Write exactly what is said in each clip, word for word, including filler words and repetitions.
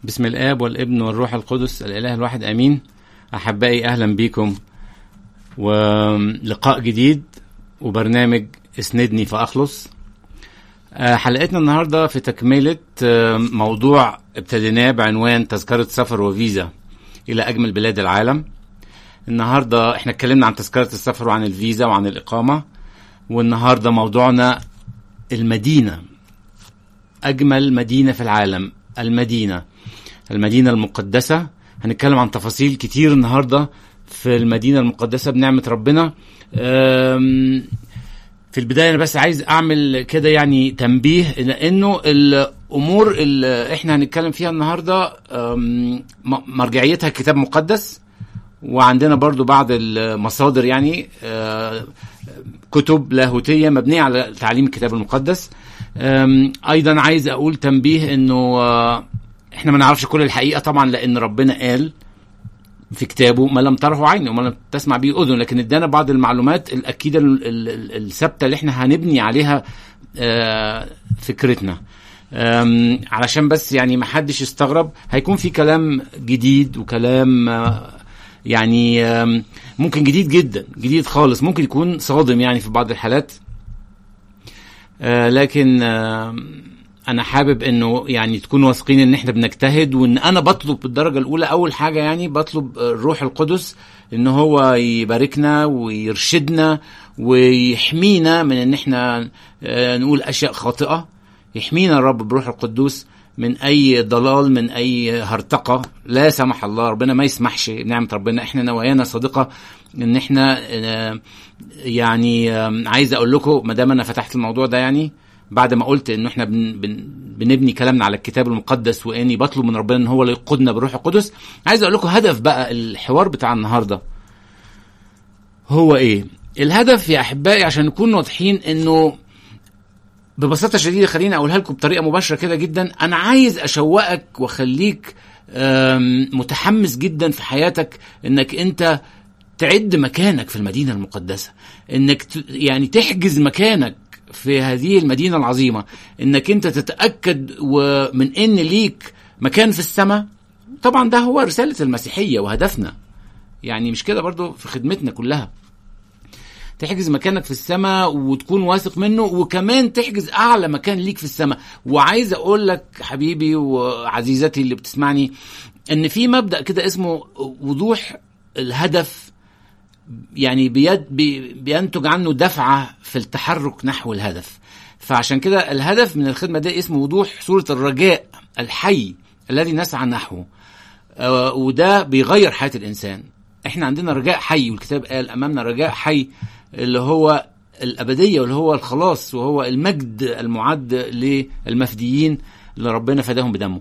بسم الآب والابن والروح القدس الإله الواحد آمين. أحبائي أهلا بكم ولقاء جديد وبرنامج اسندني فأخلص. حلقتنا النهاردة في تكملة موضوع ابتديناه بعنوان تذكرة سفر وفيزا إلى أجمل بلاد العالم. النهاردة احنا اتكلمنا عن تذكرة السفر وعن الفيزا وعن الإقامة، والنهاردة موضوعنا المدينة، أجمل مدينة في العالم، المدينة المدينة المقدسة. هنتكلم عن تفاصيل كتير النهاردة في المدينة المقدسة بنعمة ربنا. في البداية أنا بس عايز أعمل كده يعني تنبيه إنه الأمور اللي إحنا هنتكلم فيها النهاردة مرجعيتها كتاب مقدس، وعندنا برضو بعض المصادر يعني كتب لاهوتية مبنية على تعليم الكتاب المقدس. أيضا عايز أقول تنبيه إنه إحنا ما نعرفش كل الحقيقة طبعا، لأن ربنا قال في كتابه ما لم تره عين وما لم تسمع به أذن، لكن ادانا بعض المعلومات الأكيدة الثابتة اللي احنا هنبني عليها فكرتنا، علشان بس يعني ما حدش يستغرب. هيكون في كلام جديد وكلام يعني ممكن جديد جدا، جديد خالص، ممكن يكون صادم يعني في بعض الحالات، لكن انا حابب انه يعني تكونوا واثقين ان احنا بنجتهد، وان انا بطلب بالدرجة الاولى اول حاجة يعني بطلب الروح القدس ان هو يباركنا ويرشدنا ويحمينا من ان احنا نقول اشياء خاطئة. يحمينا الرب بروح القدوس من اي ضلال، من اي هرطقة، لا سمح الله، ربنا ما يسمحش. نعمة ربنا احنا نوايانا صادقة ان احنا يعني عايز اقول لكم ما دام انا فتحت الموضوع ده، يعني بعد ما قلت انه احنا بن بن بنبني كلامنا على الكتاب المقدس واني بطلب من ربنا ان هو اللي يقودنا بروح القدس، عايز اقول لكم هدف بقى الحوار بتاع النهارده هو ايه. الهدف يا احبائي عشان نكون واضحين انه ببساطه شديده، خليني اقولها لكم بطريقه مباشره كده جدا، انا عايز اشوقك واخليك متحمس جدا في حياتك انك انت تعد مكانك في المدينه المقدسه، انك يعني تحجز مكانك في هذه المدينة العظيمة، انك انت تتأكد ومن ان ليك مكان في السماء. طبعا ده هو رسالة المسيحية وهدفنا، يعني مش كده برضو في خدمتنا كلها، تحجز مكانك في السماء وتكون واثق منه، وكمان تحجز اعلى مكان ليك في السماء. وعايز اقول لك حبيبي وعزيزتي اللي بتسمعني ان في مبدأ كده اسمه وضوح الهدف، يعني بيد بي بينتج عنه دفعة في التحرك نحو الهدف. فعشان كده الهدف من الخدمة ده اسمه وضوح صورة الرجاء الحي الذي نسعى نحوه، آه وده بيغير حياة الإنسان. احنا عندنا رجاء حي، والكتاب قال أمامنا رجاء حي اللي هو الأبدية واللي هو الخلاص وهو المجد المعد للمفديين اللي ربنا فداهم بدمه.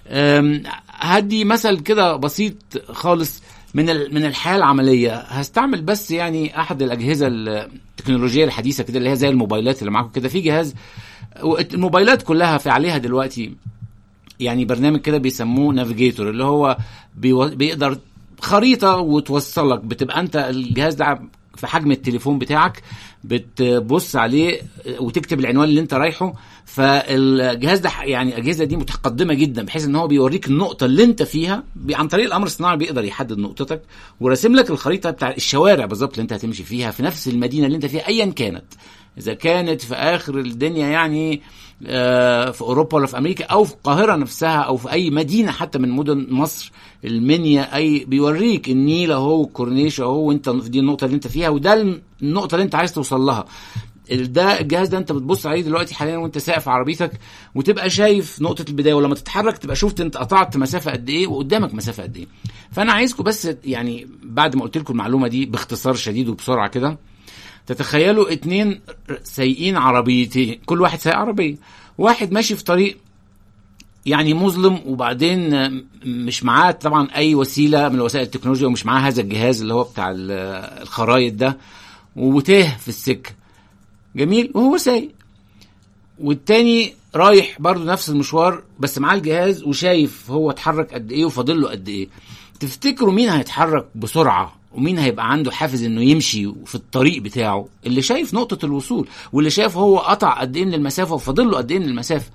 هدي مثل كده بسيط خالص من من الحياة العملية. هستعمل بس يعني أحد الأجهزة التكنولوجية الحديثة كده اللي هي زي الموبايلات اللي معاكم كده. في جهاز، الموبايلات كلها في عليها دلوقتي يعني برنامج كده بيسموه نافيجيتور، اللي هو بيقدر خريطة وتوصلك. بتبقى أنت الجهاز ده في حجم التليفون بتاعك، بتبص عليه وتكتب العنوان اللي انت رايحه. فالجهاز ده يعني الاجهزه دي متقدمه جدا بحيث ان هو بيوريك النقطه اللي انت فيها عن طريق الامر الصناعي، بيقدر يحدد نقطتك وراسم لك الخريطه بتاع الشوارع بالظبط اللي انت هتمشي فيها في نفس المدينه اللي انت فيها ايا كانت، اذا كانت في اخر الدنيا يعني في اوروبا ولا في امريكا او في القاهره نفسها او في اي مدينه حتى من مدن مصر، المنيا، اي بيوريك النيل اهو والكورنيش اهو، وانت دي النقطه اللي انت فيها وده النقطه اللي انت عايز توصل لها. ده الجهاز ده انت بتبص عليه دلوقتي حاليا وانت ساقف عربيتك، وتبقى شايف نقطه البدايه، ولما تتحرك تبقى شفت انت قطعت مسافه قد ايه وقدامك مسافه قد ايه. فانا عايزكم بس يعني بعد ما قلت لكم المعلومه دي باختصار شديد وبسرعه كده، تتخيلوا اتنين سايقين عربيتين، كل واحد سايق عربيه، واحد ماشي في طريق يعني مظلم وبعدين مش معاه طبعا اي وسيله من وسائل التكنولوجيا، ومش معاه هذا الجهاز اللي هو بتاع الخرايط ده، وتاه في السكه. جميل، وهو سايق. والتاني رايح برضو نفس المشوار بس معاه الجهاز وشايف هو اتحرك قد ايه وفاضل له قد ايه. تفتكروا مين هيتحرك بسرعه ومين هيبقى عنده حافز انه يمشي في الطريق بتاعه؟ اللي شايف نقطه الوصول، واللي شايف هو قطع قد ايه من المسافه وفاضل له قد ايه من المسافه.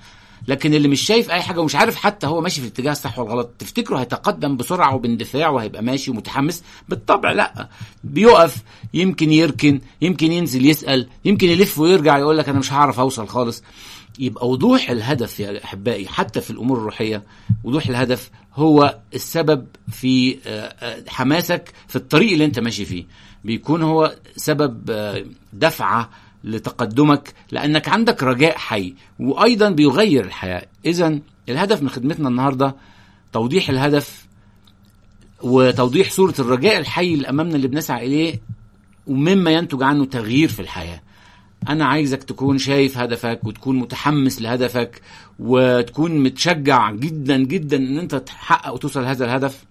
لكن اللي مش شايف اي حاجه ومش عارف حتى هو ماشي في الاتجاه الصح ولا الغلط، تفتكره هيتقدم بسرعه وباندفاع وهيبقى ماشي ومتحمس؟ بالطبع لا، بيقف، يمكن يركن، يمكن ينزل يسال، يمكن يلف ويرجع يقول لك انا مش هعرف اوصل خالص. يبقى وضوح الهدف يا احبائي حتى في الامور الروحيه، وضوح الهدف هو السبب في حماسك في الطريق اللي انت ماشي فيه، بيكون هو سبب دفعه لتقدمك، لأنك عندك رجاء حي وأيضا بيغير الحياة. إذن الهدف من خدمتنا النهاردة توضيح الهدف وتوضيح صورة الرجاء الحي اللي أمامنا اللي بنسعى إليه، ومما ينتج عنه تغيير في الحياة. أنا عايزك تكون شايف هدفك وتكون متحمس لهدفك وتكون متشجع جدا جدا أن أنت تحقق وتوصل لهذا الهدف.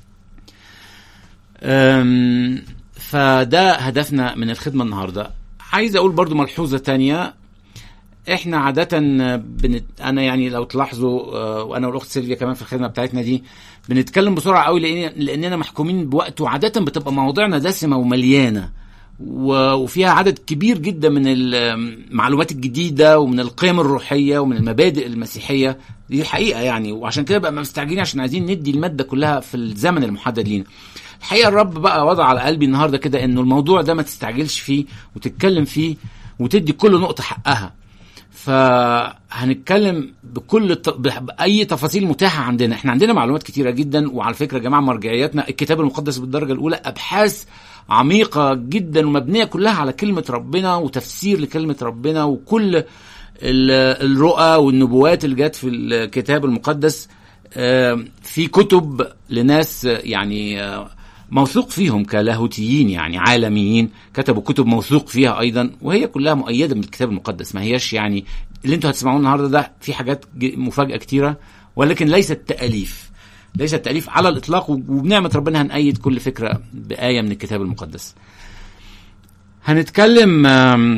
فده هدفنا من الخدمة النهاردة. عايز اقول برضو ملحوظة تانية، احنا عادة بنت... انا يعني لو تلاحظوا وانا والاخت سيلفيا كمان في الخدمة بتاعتنا دي بنتكلم بسرعة قوي لأن... لاننا محكومين بوقت، وعادة بتبقى مواضيعنا دسمة ومليانة و... وفيها عدد كبير جدا من المعلومات الجديدة ومن القيم الروحية ومن المبادئ المسيحية دي الحقيقة يعني، وعشان كده بقى مستعجلين عشان عايزين ندي المادة كلها في الزمن المحدد لينا. الحقيقة الرب بقى وضع على قلبي النهاردة كده انه الموضوع ده ما تستعجلش فيه وتتكلم فيه وتدي كل نقطة حقها. فهنتكلم بكل الت... بأي تفاصيل متاحة عندنا. احنا عندنا معلومات كتيرة جدا، وعلى فكرة يا جماعة مرجعياتنا الكتاب المقدس بالدرجة الأولى أبحاث عميقة جدا ومبنية كلها على كلمة ربنا وتفسير لكلمة ربنا، وكل الرؤى والنبوات اللي جت في الكتاب المقدس في كتب لناس يعني موثوق فيهم كلاهوتيين يعني عالميين، كتبوا كتب موثوق فيها أيضا، وهي كلها مؤيدة من الكتاب المقدس. ما هياش يعني اللي انتوا هتسمعوه النهاردة ده في حاجات مفاجأة كتيرة، ولكن ليست تأليف، ليست تأليف على الإطلاق، وبنعمة ربنا هنأيد كل فكرة بآية من الكتاب المقدس. هنتكلم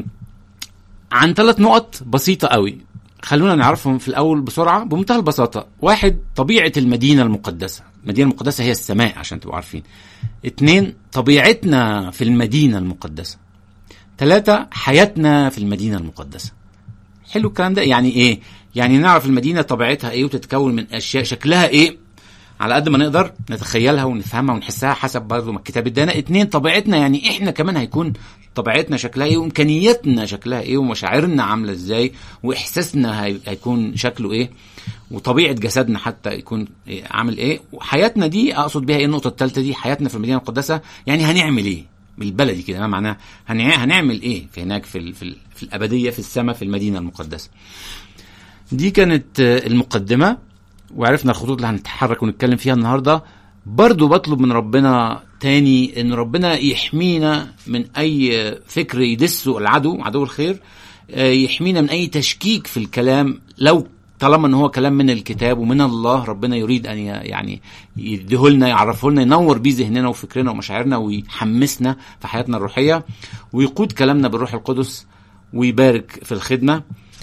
عن ثلاث نقط بسيطة قوي، خلونا نعرفهم في الأول بسرعة بمنتهى البساطة. واحد، طبيعة المدينة المقدسة. المدينة المقدسة هي السماء عشان تبقوا عارفين. اتنين، طبيعتنا في المدينة المقدسة. ثلاثة، حياتنا في المدينة المقدسة. حلو الكلام ده. يعني ايه؟ يعني نعرف المدينة طبيعتها ايه وتتكون من اشياء شكلها ايه على قد ما نقدر نتخيلها ونفهمها ونحسها حسب برضو ما الكتاب ادانا. اتنين، طبيعتنا يعني احنا كمان هيكون طبيعتنا شكلها ايه وامكانياتنا شكلها ايه ومشاعرنا عامله ازاي واحساسنا هيكون شكله ايه وطبيعه جسدنا حتى يكون إيه عامل ايه. وحياتنا دي اقصد بيها ايه؟ النقطه الثالثه دي حياتنا في المدينه المقدسه، يعني هنعمل ايه بالبلدي كده، ما معناه هنعمل ايه في هناك في في, في الابديه في السماء في المدينه المقدسه. دي كانت المقدمه وعرفنا الخطوط اللي هنتحرك ونتكلم فيها النهاردة. برضو بطلب من ربنا تاني ان ربنا يحمينا من اي فكر يدسه العدو عدو الخير، يحمينا من اي تشكيك في الكلام، لو طالما ان هو كلام من الكتاب ومن الله ربنا يريد ان يعني يديهولنا يعرفه لنا ينور بيه ذهننا وفكرنا ومشاعرنا ويحمسنا في حياتنا الروحية ويقود كلامنا بالروح القدس ويبارك في الخدمة.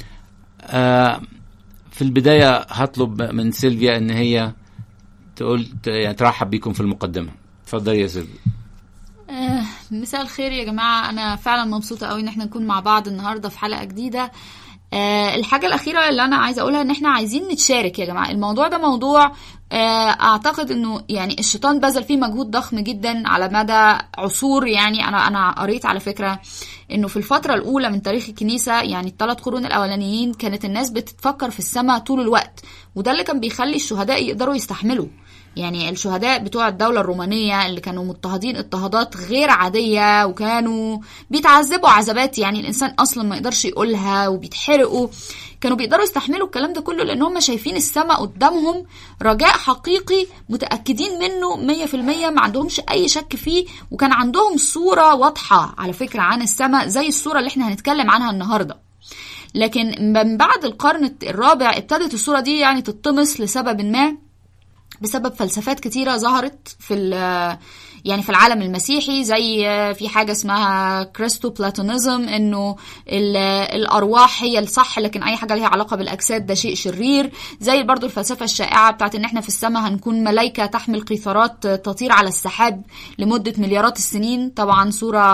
آه في البداية هطلب من سيلفيا ان هي تقول يعني ترحب بيكم في المقدمة. اتفضلي يا سيلفيا. آه مساء الخير يا جماعة، انا فعلا مبسوطة قوي ان احنا نكون مع بعض النهاردة في حلقة جديدة. آه الحاجة الأخيرة اللي أنا عايزة أقولها إن إحنا عايزين نتشارك يا جماعة. الموضوع ده موضوع آه أعتقد إنه يعني الشيطان بذل فيه مجهود ضخم جدا على مدى عصور. يعني أنا أنا قريت على فكرة إنه في الفترة الأولى من تاريخ الكنيسة، يعني الثلاث قرون الأولانيين، كانت الناس بتتفكر في السماء طول الوقت، وده اللي كان بيخلي الشهداء يقدروا يستحملوا. يعني الشهداء بتوع الدولة الرومانية اللي كانوا مضطهدين اضطهادات غير عادية وكانوا بيتعذبوا عذابات يعني الإنسان أصلا ما يقدرش يقولها وبيتحرقوا، كانوا بيقدروا يستحملوا الكلام ده كله لأن هم شايفين السماء قدامهم رجاء حقيقي متأكدين منه مية في المية، ما عندهمش أي شك فيه، وكان عندهم صورة واضحة على فكرة عن السماء زي الصورة اللي احنا هنتكلم عنها النهاردة. لكن من بعد القرن الرابع ابتدت الصورة دي يعني تتطمس لسبب ما، بسبب فلسفات كتيرة ظهرت في يعني في العالم المسيحي، زي في حاجة اسمها كريستو بلاتونيزم، انه الارواح هي الصح لكن اي حاجة لها علاقة بالاجساد ده شيء شرير. زي برضو الفلسفة الشائعة بتاعت ان احنا في السماء هنكون ملايكة تحمل قيثارات تطير على السحاب لمدة مليارات السنين. طبعا صورة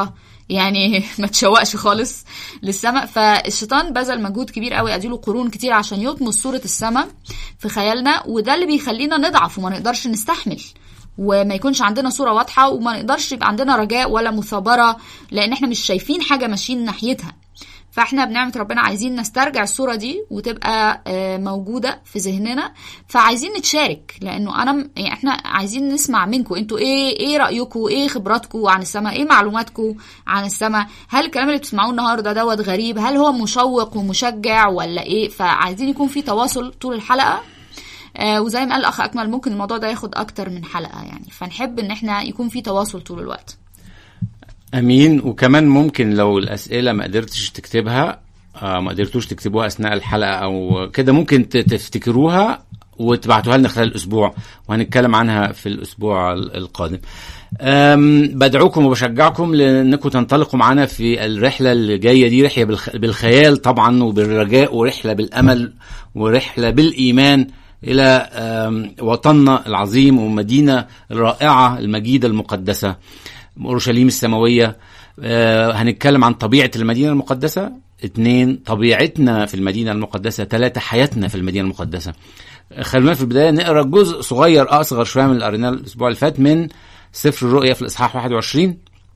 يعني ما تشوقش خالص للسماء. فالشيطان بذل مجهود كبير قوي، اديله قرون كتير عشان يطمس صورة السماء في خيالنا، وده اللي بيخلينا نضعف وما نقدرش نستحمل وما يكونش عندنا صورة واضحة وما نقدرش يبقى عندنا رجاء ولا مثابرة، لان احنا مش شايفين حاجة ماشيين ناحيتها. فاحنا بنعمة ربنا عايزين نسترجع الصورة دي وتبقى موجودة في ذهننا، فعايزين نتشارك، لانه انا يعني احنا عايزين نسمع منكم انتوا ايه ايه رأيكم، ايه خبراتكم عن السماء، ايه معلوماتكم عن السماء، هل الكلام اللي بتسمعوه النهارده دوت غريب، هل هو مشوق ومشجع ولا ايه؟ فعايزين يكون في تواصل طول الحلقة. آه وزي ما قال الاخ اكمل ممكن الموضوع ده ياخد اكتر من حلقة يعني، فنحب ان احنا يكون في تواصل طول الوقت. امين. وكمان ممكن لو الاسئله ما قدرتش تكتبها آه ما قدرتوش تكتبوها اثناء الحلقه او كده، ممكن تفتكروها وتبعتوها لنا خلال الاسبوع، وهنتكلم عنها في الاسبوع القادم. بدعوكم وبشجعكم لانكم تنطلقوا معنا في الرحله اللي جايه دي، رحله بالخيال طبعا وبالرجاء، ورحله بالامل، ورحله بالايمان الى وطننا العظيم ومدينه الرائعه المجيده المقدسه اورشليم السماويه. آه هنتكلم عن طبيعه المدينه المقدسه، اتنين طبيعتنا في المدينه المقدسه، ثلاثه حياتنا في المدينه المقدسه. خلونا في البدايه نقرا جزء صغير اصغر شويه من اللي قريناه الاسبوع اللي فات من سفر الرؤيا في الاصحاح واحد وعشرين.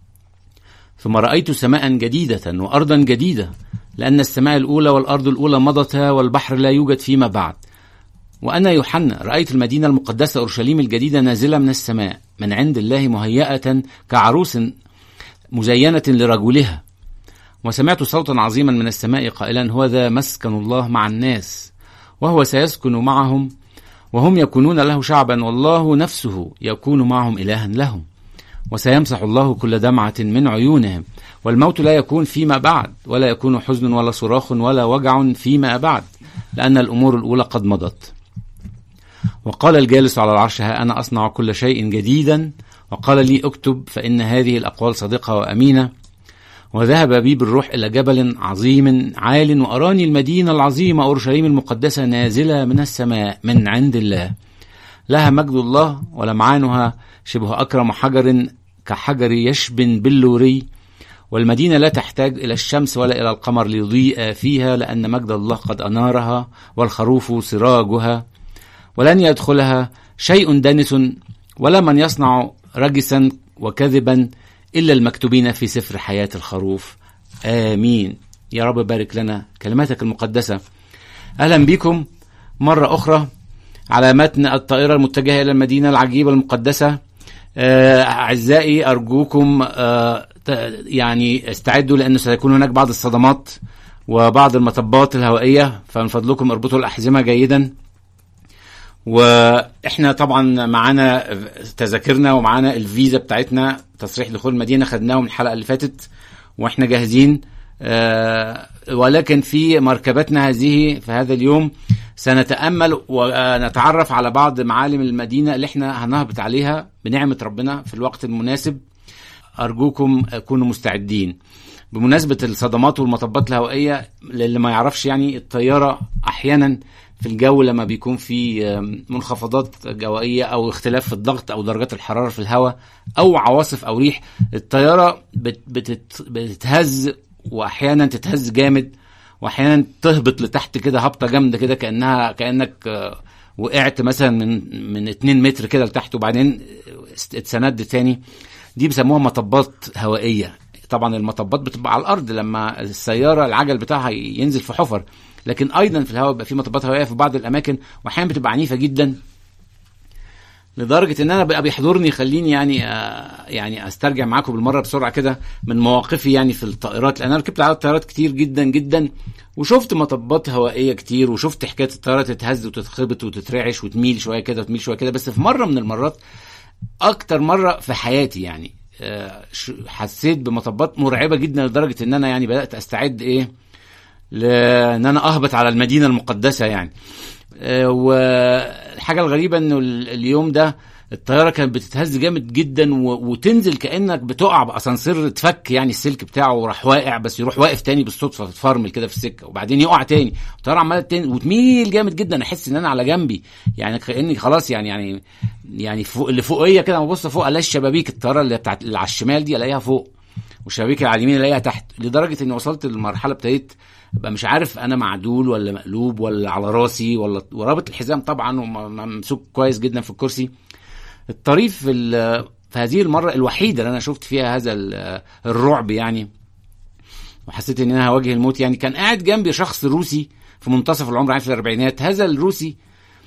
ثم رايت سماء جديده وارضا جديده، لان السماء الاولى والارض الاولى مضتا والبحر لا يوجد فيما بعد. وأنا يوحنا رأيت المدينة المقدسة أورشليم الجديدة نازلة من السماء من عند الله، مهيئة كعروس مزينة لرجلها. وسمعت صوتا عظيما من السماء قائلا: هو ذا مسكن الله مع الناس، وهو سيسكن معهم، وهم يكونون له شعبا، والله نفسه يكون معهم إلها لهم. وسيمسح الله كل دمعة من عيونهم، والموت لا يكون فيما بعد، ولا يكون حزن ولا صراخ ولا وجع فيما بعد، لأن الأمور الأولى قد مضت. وقال الجالس على العرش: ها أنا أصنع كل شيء جديدا. وقال لي: اكتب، فإن هذه الأقوال صادقة وأمينة. وذهب بي بالروح إلى جبل عظيم عال، وأراني المدينة العظيمة أورشليم المقدسة نازلة من السماء من عند الله، لها مجد الله، ولمعانها شبه أكرم حجر كحجر يشبن باللوري. والمدينة لا تحتاج إلى الشمس ولا إلى القمر ليضيء فيها، لأن مجد الله قد أنارها، والخروف سراجها. ولن يدخلها شيء دنس، ولا من يصنع رجسا وكذبا، إلا المكتوبين في سفر حياة الخروف. آمين. يا رب بارك لنا كلماتك المقدسة. أهلا بكم مرة أخرى على متن الطائرة المتجهة إلى المدينة العجيبة المقدسة. أعزائي أرجوكم يعني استعدوا، لأنه سيكون هناك بعض الصدمات وبعض المطبات الهوائية، فمن فضلكم اربطوا الأحزمة جيدا. واحنا طبعا معانا تذاكرنا ومعانا الفيزا بتاعتنا، تصريح دخول المدينة، خدناهم من الحلقة اللي فاتت واحنا جاهزين. أه ولكن في مركبتنا هذه في هذا اليوم سنتأمل ونتعرف على بعض معالم المدينة اللي احنا هنهبط عليها بنعمة ربنا في الوقت المناسب. أرجوكم كونوا مستعدين. بمناسبة الصدمات والمطبات الهوائية، للي ما يعرفش يعني، الطيارة أحيانا في الجو لما بيكون في منخفضات جوائية أو اختلاف في الضغط أو درجات الحرارة في الهواء أو عواصف أو ريح، الطيارة بتتهز، وأحيانا تتهز جامد، وأحيانا تهبط لتحت كده هبطة جامدة كده، كأنها كأنك وقعت مثلا من من اتنين متر كده لتحت وبعدين اتسند تاني. دي بيسموها مطبات هوائية. طبعا المطبات بتبقى على الأرض لما السيارة العجل بتاعها ينزل في حفر، لكن أيضا في الهواء بيبقى في مطبات هوائية في بعض الأماكن، وأحيانا بتبقى عنيفة جدا لدرجة إن أنا بقى بيحضرني خليني يعني يعني أسترجع معاكم بالمرة بسرعة كده من مواقفي يعني في الطائرات، لأن أنا ركبت على الطائرات كتير جدا جدا، وشفت مطبات هوائية كتير، وشفت حكاية الطائرة تتهز وتتخبط وتترعش وتميل شوية كده وتميل شوية كده. بس في مرة من المرات، أكتر مرة في حياتي يعني، حسيت بمطبات مرعبة جدا لدرجة إن أنا يعني بدأت أستعد إيه لأن أنا أهبط على المدينة المقدسة يعني. والحاجة الغريبة إنه اليوم ده الطيارة كانت بتتهز جامد جدا وتنزل كأنك بتقع بأسانسير تفك يعني السلك بتاعه وراح واقع، بس يروح واقف تاني بالصدفة تتفرمل كده في السكة وبعدين يقع تاني. الطيارة عمالة تاني وتميل جامد جدا، أحس إن أنا على جنبي يعني كأني خلاص يعني يعني يعني فوق اللي فوقية كده، ببص فوق ألاقي الشبابيك الطيارة اللي بتاعت اللي على الشمال دي ألاقيها فوق، والشبابيك على اليمين الاقيها تحت، لدرجه اني وصلت للمرحله ابتديت ابقى مش عارف انا معدول ولا مقلوب ولا على راسي ولا، ورابط الحزام طبعا وممسوك كويس جدا في الكرسي. الطريف في, في هذه المره الوحيده اللي انا شفت فيها هذا الرعب يعني، وحسيت ان انا هواجه الموت يعني، كان قاعد جنبي شخص روسي في منتصف العمر عارف في الاربعينات. هذا الروسي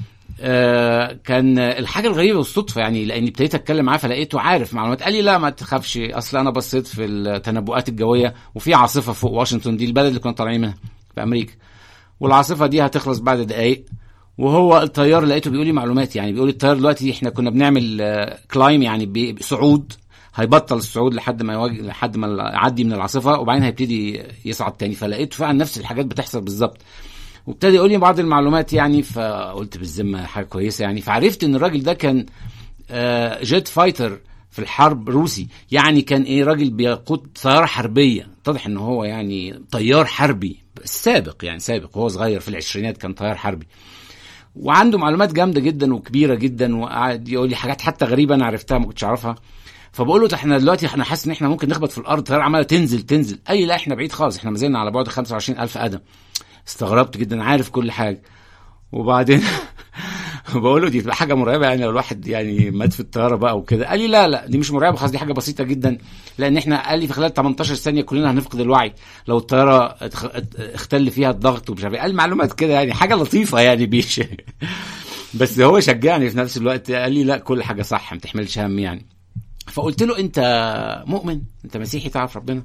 آه كان الحاجه الغريبه والصدفه يعني، لاني ابتديت اتكلم معاه فلقيته عارف معلومات. قال لي لا ما تخافش، اصل انا بصيت في التنبؤات الجويه وفي عاصفه فوق واشنطن، دي البلد اللي كنا طالعين منها في امريكا، والعاصفه دي هتخلص بعد دقائق. وهو الطيار لقيته بيقول لي معلومات يعني، بيقول الطيار دلوقتي احنا كنا بنعمل آه كلايم يعني بصعود، هيبطل الصعود لحد ما يواجه لحد ما يعدي من العاصفه وبعدين هيبتدي يصعد تاني. فلقيت فعلا نفس الحاجات بتحصل بالظبط، وابتدى يقول لي بعض المعلومات يعني، فقلت بالذمه حاجه كويسه يعني. فعرفت ان الراجل ده كان آه جيت فايتر في الحرب روسي يعني، كان ايه راجل بيقود طياره حربيه، اتضح ان هو يعني طيار حربي سابق يعني، سابق وهو صغير في العشرينات كان طيار حربي، وعنده معلومات جامده جدا وكبيره جدا، وقعد يقول لي حاجات حتى غريبه انا عرفتها ما كنتش اعرفها. فبقول له احنا دلوقتي احنا حاسس ان احنا ممكن نخبط في الارض، الطياره عماله تنزل تنزل. قال لي لا احنا بعيد خالص، احنا ما زلنا على بعد خمسة وعشرين ألف قدم. استغربت جدا، عارف كل حاجه. وبعدين بقول له دي تبقى حاجه مرعبه يعني لو الواحد يعني مات في الطياره بقى وكده. قال لي لا لا دي مش مرعبه خالص، دي حاجه بسيطه جدا، لان احنا قال لي في خلال تمنتاشر ثانيه كلنا هنفقد الوعي لو الطياره اختل فيها الضغط ومش عارف. قال معلومات كده يعني حاجه لطيفه يعني بيش بس هو شجعني في نفس الوقت، قال لي لا كل حاجه صح ما تحملش هم يعني. فقلت له انت مؤمن، انت مسيحي تعرف ربنا؟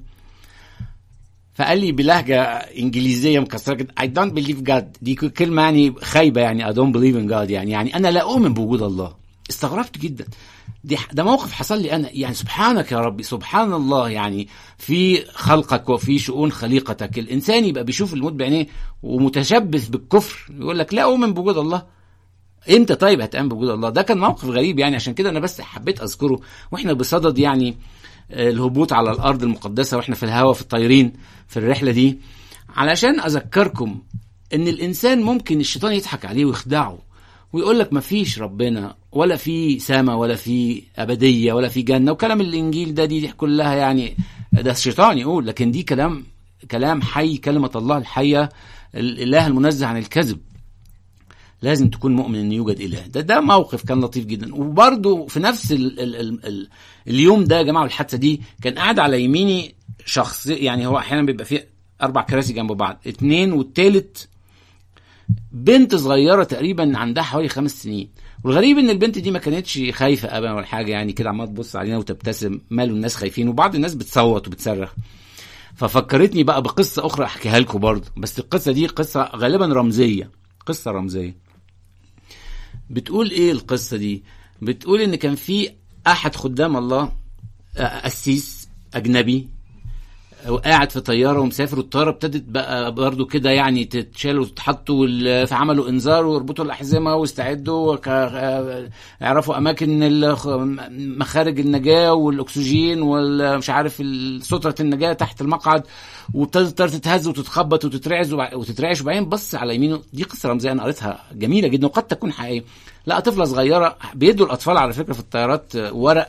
فقال لي بلهجه انجليزيه مكسره كده I don't believe God. دي كلمه يعني خايبه يعني I don't believe in God يعني يعني انا لا اؤمن بوجود الله. استغربت جدا، دي ده موقف حصل لي انا يعني. سبحانك يا ربي، سبحان الله يعني، في خلقك وفي شؤون خليقتك الانسان يبقى بيشوف الموت بعينيه ومتشبث بالكفر، يقول لك لا اؤمن بوجود الله. امتى طيب هتؤمن بوجود الله؟ ده كان موقف غريب يعني، عشان كده انا بس حبيت اذكره واحنا بصدد يعني الهبوط على الارض المقدسه، واحنا في الهواء في الطايرين في الرحله دي، علشان اذكركم ان الانسان ممكن الشيطان يضحك عليه ويخدعه ويقول لك مفيش ربنا ولا في سماء ولا في ابديه ولا في جنه، وكلام الانجيل ده دي, دي كلها يعني ده الشيطان يقول، لكن دي كلام كلام حي، كلمه الله الحيه، الاله المنزه عن الكذب. لازم تكون مؤمن ان يوجد اله. ده ده موقف كان لطيف جدا. وبرده في نفس ال ال ال ال اليوم ده يا جماعه الحادثه دي، كان قاعد على يميني شخص يعني، هو احيانا بيبقى فيه اربع كراسي جنب بعض، اتنين والتالت بنت صغيره تقريبا عندها حوالي خمس سنين. والغريب ان البنت دي ما كانتش خايفه ابدا ولا حاجه يعني، كده عماله تبص علينا وتبتسم. ماله الناس خايفين؟ وبعض الناس بتصوت وبتصرخ. ففكرتني بقى بقصه اخرى احكيها لكم برضه، بس القصه دي قصه غالبا رمزيه، قصه رمزيه. بتقول ايه القصة دي؟ بتقول ان كان في احد خدام الله قسيس اجنبي وقاعد في طيارة ومسافر، والطيارة ابتدت بقى برضو كده يعني تتشال وتحطوا، فعملوا انذار ويربطوا الاحزمة واستعدوا يعرفوا اماكن مخارج النجاة والاكسجين والمش عارف سترة النجاة تحت المقعد، وابتدت الطيارة تتهز وتتخبط وتترعز وتترعش. وبعدين بص على يمينه، دي قصة رمزية انا قريتها جميلة جدا وقد تكون حقيقية. لقى طفلة صغيرة، بيدوا الاطفال على فكرة في الطيارات ورق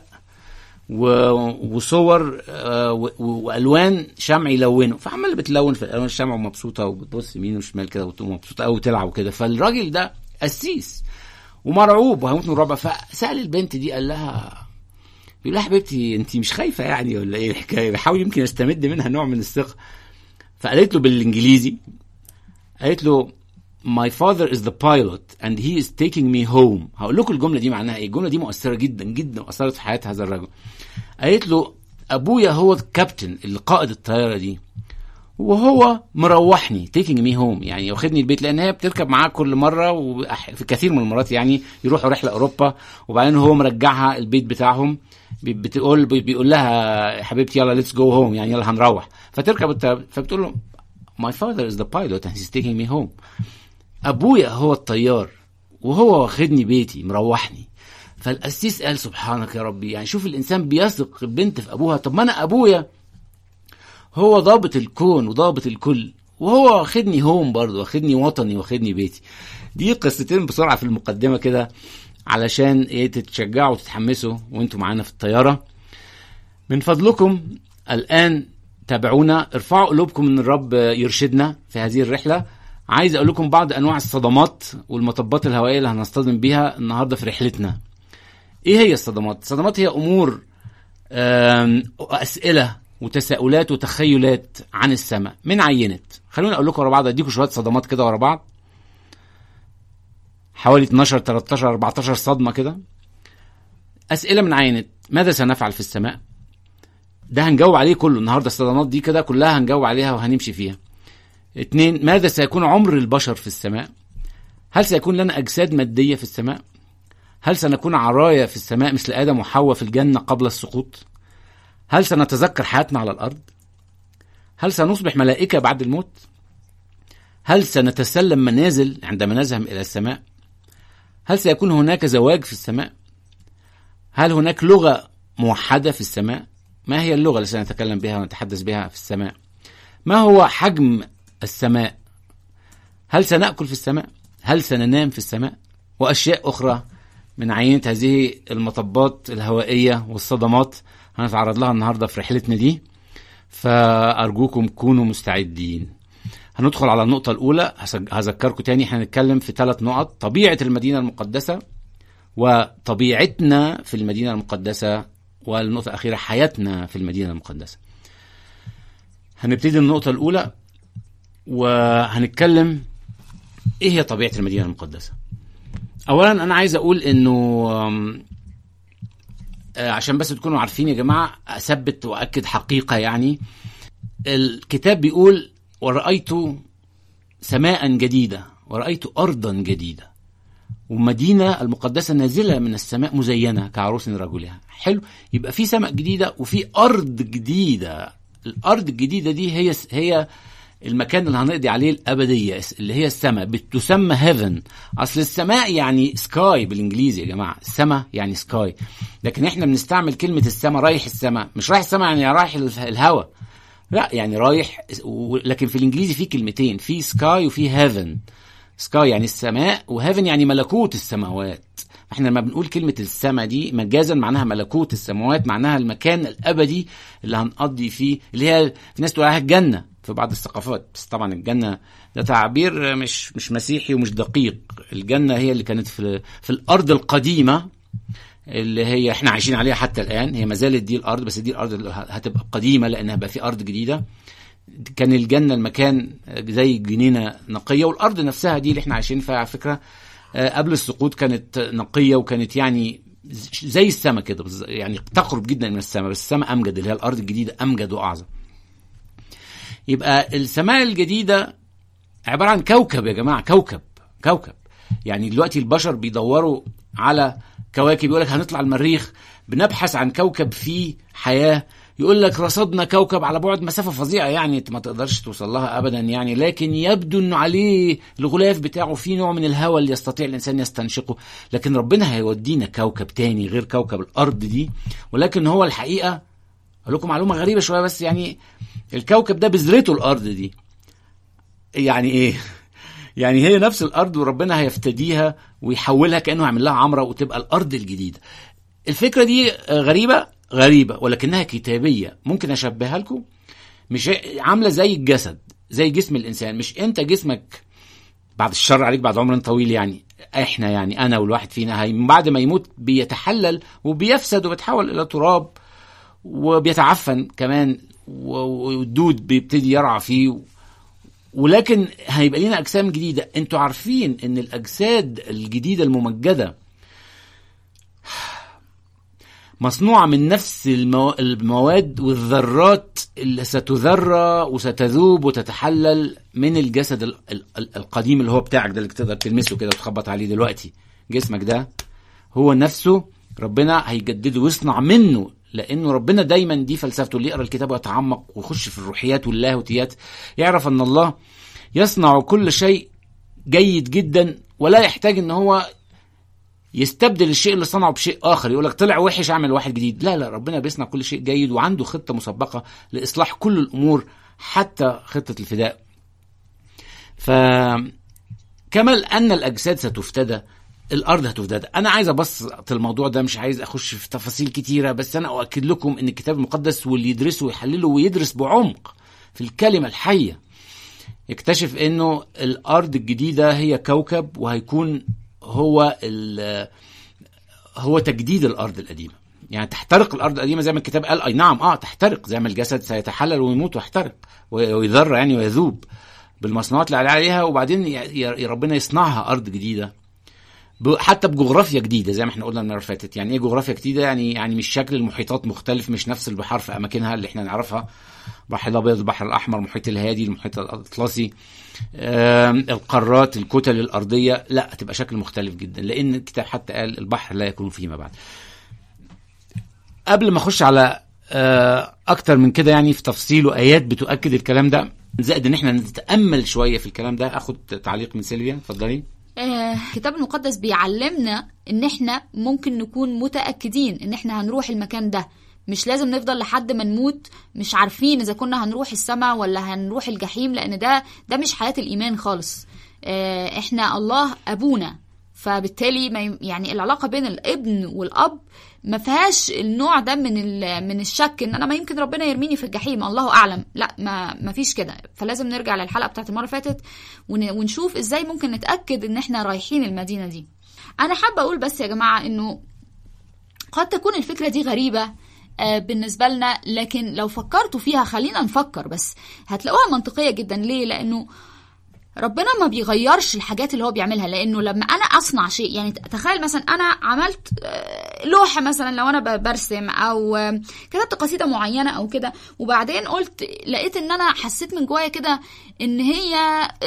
وصور والوان شمع يلونوا، فعمال بتلون في الالوان الشمع ومبسوطه وبتبص يمين وشمال كده ومبسوطه قوي تلعب وكده. فالراجل ده قسيس ومرعوب وهيموت من الرعب، فسال البنت دي قال لها، بيقول لها حبيبتي انت مش خايفه يعني ولا ايه الحكايه؟ بيحاول يمكن يستمد منها نوع من الثقه. فقالت له بالانجليزي، قالت له My father is the pilot and he is taking me home. هقول لكم الجملة دي معناها ايه. الجملة دي مؤثرة جدا جدا وأثرت في حياة هذا الرجل. قالت له أبويا هو الكابتن اللي قائد الطيارة دي، وهو مروحني taking me home يعني واخدني البيت، لأن هي بتركب معاه كل مرة وفي كثير من المرات يعني يروحوا رحلة أوروبا، وبعدين هو مرجعها البيت بتاعهم، بتقول بيقول لها حبيبتي يلا let's go home يعني يلا هنروح. فتركب الطيارة، فبتقول له My father is the pilot and he's taking me home. أبويا هو الطيار وهو واخدني بيتي مروحني. فالقسيس قال سبحانك يا ربي، يعني شوف الإنسان بيثق البنت في أبوها. طب ما أنا أبويا هو ضابط الكون وضابط الكل، وهو واخدني هوم برضه، واخدني وطني واخدني بيتي. دي قصتين بسرعة في المقدمة كده علشان ايه تتشجعوا وتتحمسوا وانتوا معانا في الطيارة. من فضلكم الآن تابعونا، ارفعوا قلوبكم ان الرب يرشدنا في هذه الرحلة. عايز اقول لكم بعض انواع الصدمات والمطبات الهوائية اللي هنصطدم بيها النهاردة في رحلتنا. ايه هي الصدمات؟ الصدمات هي امور اسئلة وتساؤلات وتخيلات عن السماء من عينة. خلونا اقول لكم ورا بعض، اديكم شوية صدمات كده ورا بعض، حوالي اتناشر تلتاشر اربعتاشر صدمة كده. اسئلة من عينة: ماذا سنفعل في السماء؟ ده هنجاوب عليه كله النهاردة. الصدمات دي كده كلها هنجاوب عليها وهنمشي فيها. اتنين: ماذا سيكون عمر البشر في السماء؟ هل سيكون لنا أجساد مادية في السماء؟ هل سنكون عرايا في السماء مثل آدم وحواء في الجنة قبل السقوط؟ هل سنتذكر حياتنا على الأرض؟ هل سنصبح ملائكة بعد الموت؟ هل سنتسلم منازل عندما نذهب إلى السماء؟ هل سيكون هناك زواج في السماء؟ هل هناك لغة موحدة في السماء؟ ما هي اللغة التي سنتكلم بها ونتحدث بها في السماء؟ ما هو حجم السماء؟ هل سنأكل في السماء؟ هل سننام في السماء؟ وأشياء أخرى من عينة هذه المطبات الهوائية والصدمات هنتعرض لها النهاردة في رحلتنا دي، فأرجوكم كونوا مستعدين. هندخل على النقطة الأولى. هذكركم تاني، هنتكلم في ثلاث نقط: طبيعة المدينة المقدسة، وطبيعتنا في المدينة المقدسة، والنقطة الأخيرة حياتنا في المدينة المقدسة. هنبتدي النقطة الأولى وهنتكلم إيه هي طبيعة المدينة المقدسة. أولا أنا عايز أقول إنه عشان بس تكونوا عارفين يا جماعة، أثبت وأكد حقيقة. يعني الكتاب بيقول: ورأيت سماء جديدة ورأيت أرضا جديدة، ومدينة المقدسة نازلة من السماء مزينة كعروس رجلها. حلو، يبقى في سماء جديدة وفي أرض جديدة. الأرض الجديدة دي هي هي المكان اللي هنقضي عليه الأبدية، اللي هي السماء، بتسمى هيفن. أصل السماء يعني سكاي بالإنجليزي يا جماعة، السماء يعني سكاي، لكن إحنا بنستعمل كلمة السماء، رايح السماء. مش رايح السماء يعني رايح الهواء، لا، يعني رايح. لكن في الإنجليزي في كلمتين، في سكاي وفي هيفن. سكاي يعني السماء، وهيفن يعني ملكوت السماوات. احنا لما بنقول كلمة السماء دي مجازا معناها ملكوت السماوات، معناها المكان الأبدي اللي هنقضي فيه، اللي هي في ناس تقول عليها الجنة في بعض الثقافات، بس طبعا الجنة ده تعبير مش مش مسيحي ومش دقيق. الجنة هي اللي كانت في في الأرض القديمة اللي هي احنا عايشين عليها حتى الآن. هي ما زالت دي الأرض، بس دي الأرض اللي هتبقى قديمة لأنها بقى في أرض جديدة. كان الجنة المكان زي جنينة نقية، والأرض نفسها دي اللي احنا عايشين فيها على فكرة قبل السقوط كانت نقية، وكانت يعني زي السماء كده، يعني تقرب جدا من السماء، بس السماء أمجد، اللي هي الأرض الجديدة أمجد وأعظم. يبقى السماء الجديدة عبارة عن كوكب يا جماعة، كوكب كوكب. يعني دلوقتي البشر بيدوروا على كواكب، يقول لك هنطلع المريخ، بنبحث عن كوكب فيه حياة، يقول لك رصدنا كوكب على بعد مسافة فظيعة، يعني ما تقدرش توصل لها أبدا، يعني لكن يبدو أنه عليه الغلاف بتاعه فيه نوع من الهواء اللي يستطيع الإنسان يستنشقه. لكن ربنا هيودينا كوكب تاني غير كوكب الأرض دي. ولكن هو الحقيقة أقول لكم معلومة غريبة شوية، بس يعني الكوكب ده بذرته الأرض دي. يعني إيه؟ يعني هي نفس الأرض، وربنا هيفتديها ويحولها كأنه يعمل لها عمرة وتبقى الأرض الجديدة. الفكرة دي غريبة غريبة ولكنها كتابية. ممكن أشبهها لكم، مش عاملة زي الجسد، زي جسم الإنسان. مش أنت جسمك بعد الشر عليك بعد عمر طويل، يعني إحنا يعني أنا والواحد فينا بعد ما يموت بيتحلل وبيفسد وبيتحول إلى تراب وبيتعفن كمان، والدود بيبتدي يرعى فيه، ولكن هيبقى لنا أجسام جديدة. أنتوا عارفين أن الأجساد الجديدة الممجدة مصنوعة من نفس المواد والذرات اللي ستذرى وستذوب وتتحلل من الجسد القديم اللي هو بتاعك ده، اللي تقدر تلمسه كده وتخبط عليه دلوقتي. جسمك ده هو نفسه ربنا هيجدده ويصنع منه، لأنه ربنا دايما دي فلسفته. اللي يقرأ الكتاب ويتعمق ويخش في الروحيات واللاهوتيات يعرف أن الله يصنع كل شيء جيد جدا، ولا يحتاج أن هو يستبدل الشيء اللي صنعه بشيء آخر، يقولك طلع وحش اعمل واحد جديد. لا لا، ربنا بيصنع كل شيء جيد، وعنده خطة مسبقة لإصلاح كل الأمور، حتى خطة الفداء. فكما أن الأجساد ستفتدى، الارض هتفدد. انا عايز ابسط الموضوع ده، مش عايز اخش في تفاصيل كتيره، بس انا اؤكد لكم ان الكتاب المقدس واللي يدرسه ويحلله ويدرس بعمق في الكلمه الحيه يكتشف انه الارض الجديده هي كوكب، وهيكون هو هو تجديد الارض القديمه. يعني تحترق الارض القديمه زي ما الكتاب قال، اي نعم اه تحترق، زي ما الجسد سيتحلل ويموت ويحترق ويذر يعني ويذوب بالمصنوعات اللي عليها، وبعدين ربنا يصنعها ارض جديده حتى بجغرافيا جديده زي ما احنا قلنا المره اللي فاتت. يعني ايه جغرافيا جديده؟ يعني يعني مش شكل المحيطات مختلف، مش نفس البحار في اماكنها اللي احنا نعرفها، البحر الابيض، البحر الاحمر، المحيط الهادي، المحيط الاطلسي، القارات، الكتل الارضيه، لا تبقى شكل مختلف جدا، لان الكتاب حتى قال البحر لا يكون فيما بعد. قبل ما اخش على اكتر من كده يعني في تفصيل وايات بتؤكد الكلام ده، زائد ان احنا نتامل شويه في الكلام ده، اخد تعليق من سيلفيا. اتفضلي. الكتاب المقدس بيعلمنا ان احنا ممكن نكون متأكدين ان احنا هنروح المكان ده، مش لازم نفضل لحد ما نموت مش عارفين اذا كنا هنروح السماء ولا هنروح الجحيم، لان ده ده مش حياة الايمان خالص. احنا الله ابونا، فبالتالي ما يعني العلاقة بين الابن والاب ما فيهاش النوع ده من من الشك ان انا ما يمكن ربنا يرميني في الجحيم، الله اعلم، لا ما ما فيش كده. فلازم نرجع للحلقه بتاعت المره اللي فاتت ونشوف ازاي ممكن نتاكد ان احنا رايحين المدينه دي. انا حابه اقول بس يا جماعه انه قد تكون الفكره دي غريبه بالنسبه لنا، لكن لو فكرتوا فيها، خلينا نفكر بس، هتلاقوها منطقيه جدا. ليه؟ لانه ربنا ما بيغيرش الحاجات اللي هو بيعملها. لانه لما انا اصنع شيء، يعني تخيل مثلا انا عملت لوحة مثلا، لو انا برسم او كتبت قصيدة معينة او كده، وبعدين قلت لقيت ان انا حسيت من جوايا كده ان هي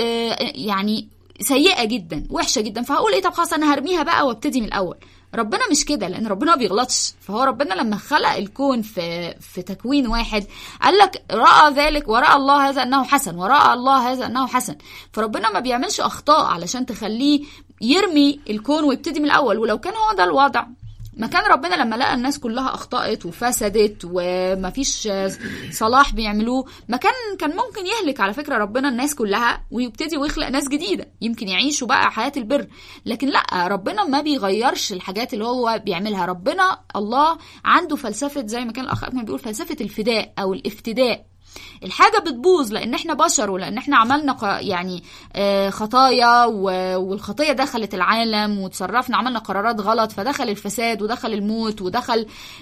يعني سيئة جدا، وحشة جدا، فهقول ايه، طب خلاص انا هرميها بقى وابتدي من الاول. ربنا مش كده، لان ربنا ما بيغلطش. فهو ربنا لما خلق الكون في في تكوين واحد قال لك رأى ذلك وراى الله هذا انه حسن، وراى الله هذا انه حسن. فربنا ما بيعملش اخطاء علشان تخليه يرمي الكون ويبتدي من الاول. ولو كان هو ده الوضع، ما كان ربنا لما لقى الناس كلها اخطأت وفسدت ومفيش صلاح بيعملوه، ما كان كان ممكن يهلك على فكرة ربنا الناس كلها ويبتدي ويخلق ناس جديدة يمكن يعيشوا بقى حياة البر. لكن لا، ربنا ما بيغيرش الحاجات اللي هو بيعملها. ربنا الله عنده فلسفة، زي ما كان الاخ اكمل بيقول، فلسفة الفداء او الافتداء. الحاجة بتبوظ لان احنا بشر، ولان احنا عملنا يعني خطايا، والخطية دخلت العالم وتصرفنا، عملنا قرارات غلط، فدخل الفساد ودخل الموت ودخل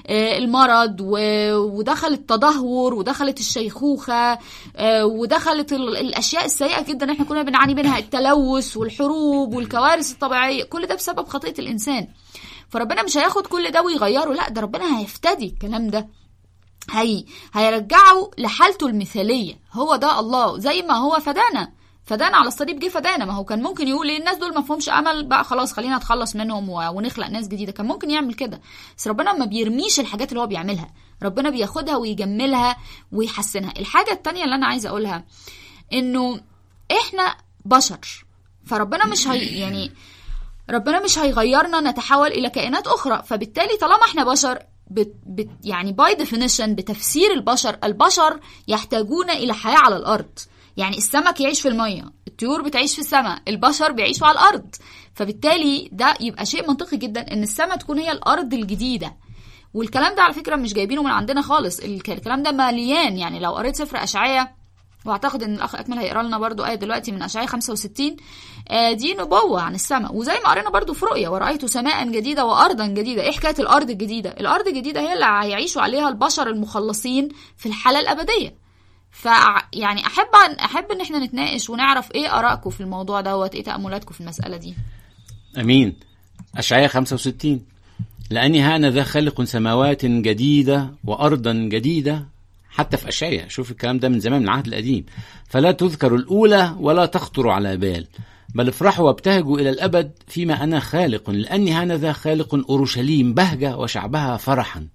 المرض ودخل التدهور ودخلت الشيخوخة ودخلت الاشياء السيئة جدا احنا كنا بنعاني منها، التلوث والحروب والكوارث الطبيعية، كل ده بسبب خطية الانسان. فربنا مش هياخد كل ده ويغيره، لا، ده ربنا هيفتدي الكلام ده، هي هيرجعه لحالته المثالية. هو ده الله، زي ما هو فدانا فدانا على الصليب، جه فدانا. ما هو كان ممكن يقول ايه، الناس دول ما فهمش امل بقى، خلاص خلينا نتخلص منهم ونخلق ناس جديدة. كان ممكن يعمل كده، بس ربنا ما بيرميش الحاجات اللي هو بيعملها، ربنا بياخدها ويجملها ويحسنها. الحاجة التانية اللي انا عايزة اقولها انه احنا بشر، فربنا مش هي يعني ربنا مش هيغيرنا نتحول الى كائنات اخرى. فبالتالي طالما احنا بشر، بت بت يعني باي ديفينيشن، بتفسير البشر، البشر يحتاجون الى حياة على الارض. يعني السمك يعيش في المية، الطيور بتعيش في السماء، البشر بيعيشوا على الارض. فبالتالي ده يبقى شيء منطقي جدا ان السماء تكون هي الارض الجديدة. والكلام ده على فكرة مش جايبينه من عندنا خالص، الكلام ده مليان. يعني لو قريت سفر اشعياء، واعتقد ان الاخ اكمل هيقرا لنا برضو ايه دلوقتي من اشعياء خمسة وستين، دي نبوة عن السماء. وزي ما قرينا برضو في رؤيا، ورأيت سماء جديدة وارضا جديدة. ايه حكاية الارض الجديدة؟ الارض الجديدة هي اللي هيعيشوا عليها البشر المخلصين في الحالة الابدية. فيعني احب احب ان احنا نتناقش ونعرف ايه ارائكم في الموضوع دوت، ايه تأملاتكم في المسألة دي. امين. اشعياء خمسة وستين، لاني هانذا خلق سماوات جديدة وارضا جديدة. حتى في أشعياء، شوف الكلام ده من زمان، من العهد القديم. فلا تذكر الأولى ولا تخطر على بال، بل افرحوا وابتهجوا إلى الأبد فيما أنا خالق، لأني هانذا خالق أورشليم بهجة وشعبها فرحا.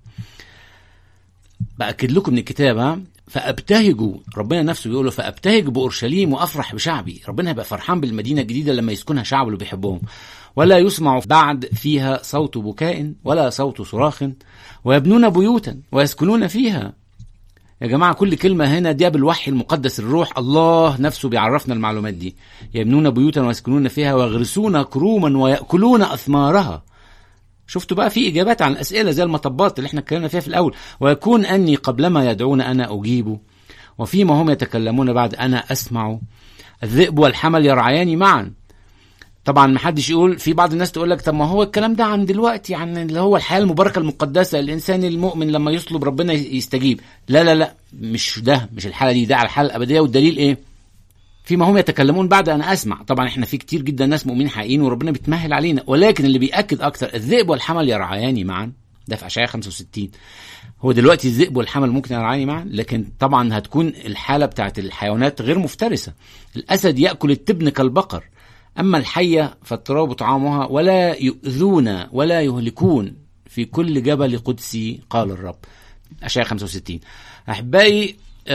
بأكد لكم من الكتاب، فأبتهجوا، ربنا نفسه بيقوله فأبتهج بأورشليم وأفرح بشعبي. ربنا هيبقى فرحان بالمدينة الجديدة لما يسكنها شعب اللي بيحبهم. ولا يسمع بعد فيها صوت بكاء ولا صوت صراخ، ويبنون بيوتا ويسكنون فيها. يا جماعة كل كلمة هنا دي بالوحي المقدس الروح الله نفسه بيعرفنا المعلومات دي. يبنون بيوتا ويسكنون فيها ويغرسون كروما ويأكلون أثمارها. شفتوا بقى في إجابات عن الأسئلة زي المطبات اللي احنا اتكلمنا فيها في الأول. ويكون أني قبلما يدعون أنا أجيب، وفيما هم يتكلمون بعد أنا أسمع. الذئب والحمل يرعياني معا. طبعا محدش يقول، في بعض الناس تقول لك طب ما هو الكلام ده عن دلوقتي، عن اللي هو الحياة المباركة المقدسة، الإنسان المؤمن لما يطلب ربنا يستجيب. لا لا لا، مش ده، مش الحالة دي، ده على الحالة الأبدية. والدليل إيه؟ فيما هم يتكلمون بعد أنا أسمع. طبعا إحنا في كتير جدا ناس مؤمنين حقيقيين وربنا بيتمهل علينا، ولكن اللي بيأكد أكتر الذئب والحمل يرعياني معا، ده في أشعياء خمسة وستين. هو دلوقتي الذئب والحمل ممكن يرعياني معا، لكن طبعا هتكون الحالة بتاعت الحيوانات غير مفترسة. الأسد يأكل التبن كالبقر، أما الحية فالتراب طعامها، ولا يؤذون ولا يهلكون في كل جبل قدسي قال الرب. أشعياء خمسة وستين. أحبائي،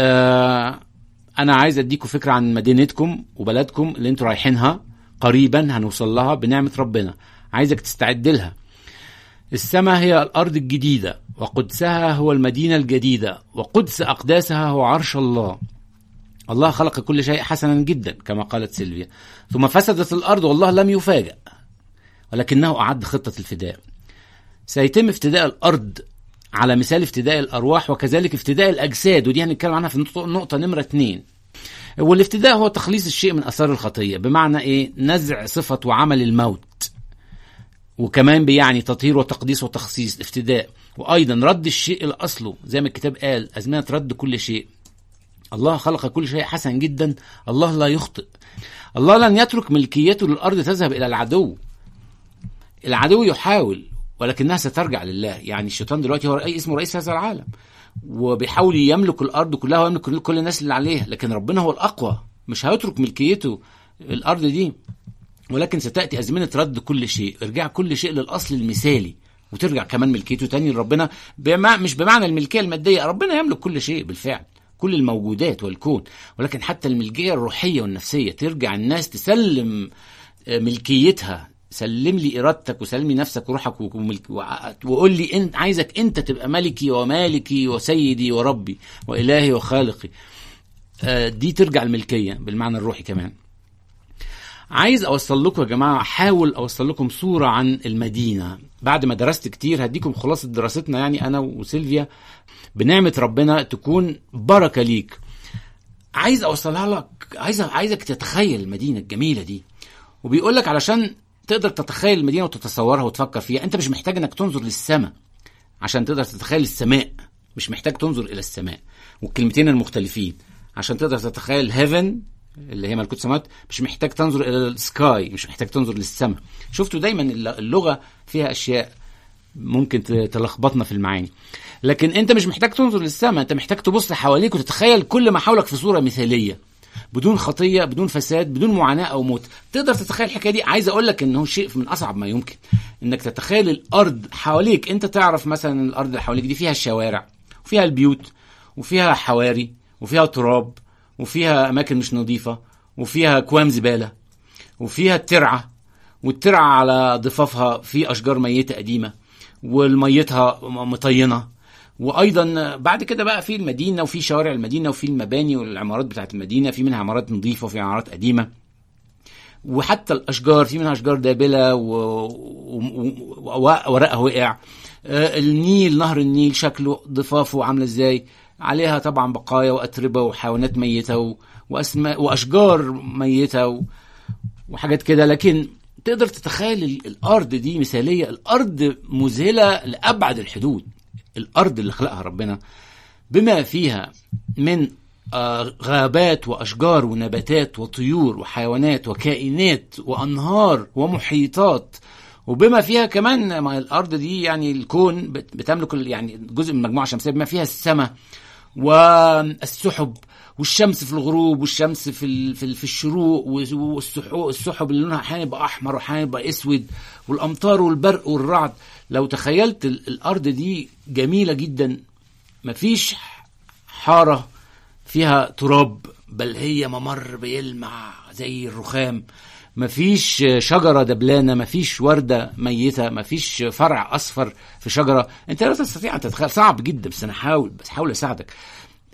آه أنا عايز أديكم فكرة عن مدينتكم وبلدكم اللي انتوا رايحينها، قريبا هنوصل لها بنعمة ربنا. عايزك تستعد لها. السماء هي الأرض الجديدة، وقدسها هو المدينة الجديدة، وقدس أقداسها هو عرش الله. الله خلق كل شيء حسنا جدا كما قالت سيلفيا، ثم فسدت الأرض والله لم يفاجأ، ولكنه أعد خطة الفداء. سيتم افتداء الأرض على مثال افتداء الأرواح، وكذلك افتداء الأجساد، ودي هنتكلم عنها في نقطة نمرة اتنين. والافتداء هو تخليص الشيء من أثار الخطية، بمعنى إيه؟ نزع صفة وعمل الموت، وكمان بيعني تطهير وتقديس وتخصيص افتداء، وأيضا رد الشيء إلى أصله زي ما الكتاب قال أزمنة رد كل شيء. الله خلق كل شيء حسن جدا، الله لا يخطئ. الله لن يترك ملكيته للأرض تذهب إلى العدو. العدو يحاول ولكنها سترجع لله. يعني الشيطان دلوقتي هو اسمه رئيس هذا العالم، وبيحاول يملك الأرض كلها ويملك كل الناس اللي عليها، لكن ربنا هو الأقوى، مش هيترك ملكيته الأرض دي. ولكن ستأتي أزمنة رد كل شيء، ارجع كل شيء للأصل المثالي، وترجع كمان ملكيته تاني لربنا، بما مش بمعنى الملكية المادية، ربنا يملك كل شيء بالفعل، كل الموجودات والكون، ولكن حتى الملكية الروحية والنفسية ترجع الناس تسلم ملكيتها. سلم لي إرادتك وسلمي نفسك وروحك وقول لي انت عايزك انت تبقى ملكي ومالكي وسيدي وربي وإلهي وخالقي. دي ترجع الملكية بالمعنى الروحي كمان. عايز أوصل لكم يا جماعة، حاول أوصل لكم صورة عن المدينة. بعد ما درست كتير هديكم خلاصة دراستنا، يعني أنا وسيلفيا بنعمة ربنا تكون بركة ليك. عايز أوصلها لك، عايز عايزك تتخيل المدينة الجميلة دي. وبيقول لك علشان تقدر تتخيل المدينة وتتصورها وتفكر فيها، أنت مش محتاج أنك تنظر للسماء عشان تقدر تتخيل السماء، مش محتاج تنظر إلى السماء، والكلمتين المختلفين. عشان تقدر تتخيل هيفن اللي هي ملكوت سماوات، مش محتاج تنظر إلى السكاي، مش محتاج تنظر للسماء. شفتوا دايما اللغة فيها أشياء ممكن تلخبطنا في المعاني، لكن أنت مش محتاج تنظر للسماء، أنت محتاج تبص حواليك وتتخيل كل ما حولك في صورة مثالية، بدون خطية، بدون فساد، بدون معاناة أو موت. تقدر تتخيل الحكاية دي. عايز أقول لك إنه شيء من أصعب ما يمكن إنك تتخيل الأرض حواليك. أنت تعرف مثلا الأرض اللي حواليك دي فيها الشوارع وفيها البيوت وفيها حواري وفيها تراب وفيها أماكن مش نظيفة وفيها كوام زبالة وفيها الترعة، والترعة على ضفافها في أشجار ميتة قديمة والميتها مطينة. وأيضا بعد كده بقى في المدينة وفي شوارع المدينة وفي المباني والعمارات بتاعت المدينة، في منها عمارات نظيفة وفي عمارات قديمة، وحتى الأشجار في منها أشجار دابلة وورقها وقع. النيل، نهر النيل شكله ضفافه عاملة ازاي، عليها طبعا بقايا وأتربة وحيوانات ميتة وأسماء وأشجار ميتة وحاجات كده. لكن تقدر تتخيل الأرض دي مثالية، الأرض مذهلة لأبعد الحدود. الأرض اللي خلقها ربنا بما فيها من غابات وأشجار ونباتات وطيور وحيوانات وكائنات وأنهار ومحيطات، وبما فيها كمان الأرض دي يعني الكون بتملك يعني جزء من مجموعة شمسية، بما فيها السماء والسحب والشمس في الغروب والشمس في في الشروق، والسحب اللي لونها احيانا يبقى احمر واحيانا يبقى اسود، والامطار والبرق والرعد. لو تخيلت الارض دي جميله جدا، مفيش حاره فيها تراب، بل هي ممر بيلمع زي الرخام، مفيش شجره دبلانه، مفيش ورده ميته، مفيش فرع اصفر في شجره. انت لا تستطيع ان تتخيل، صعب جدا، بس انا حاول بس حاول اساعدك.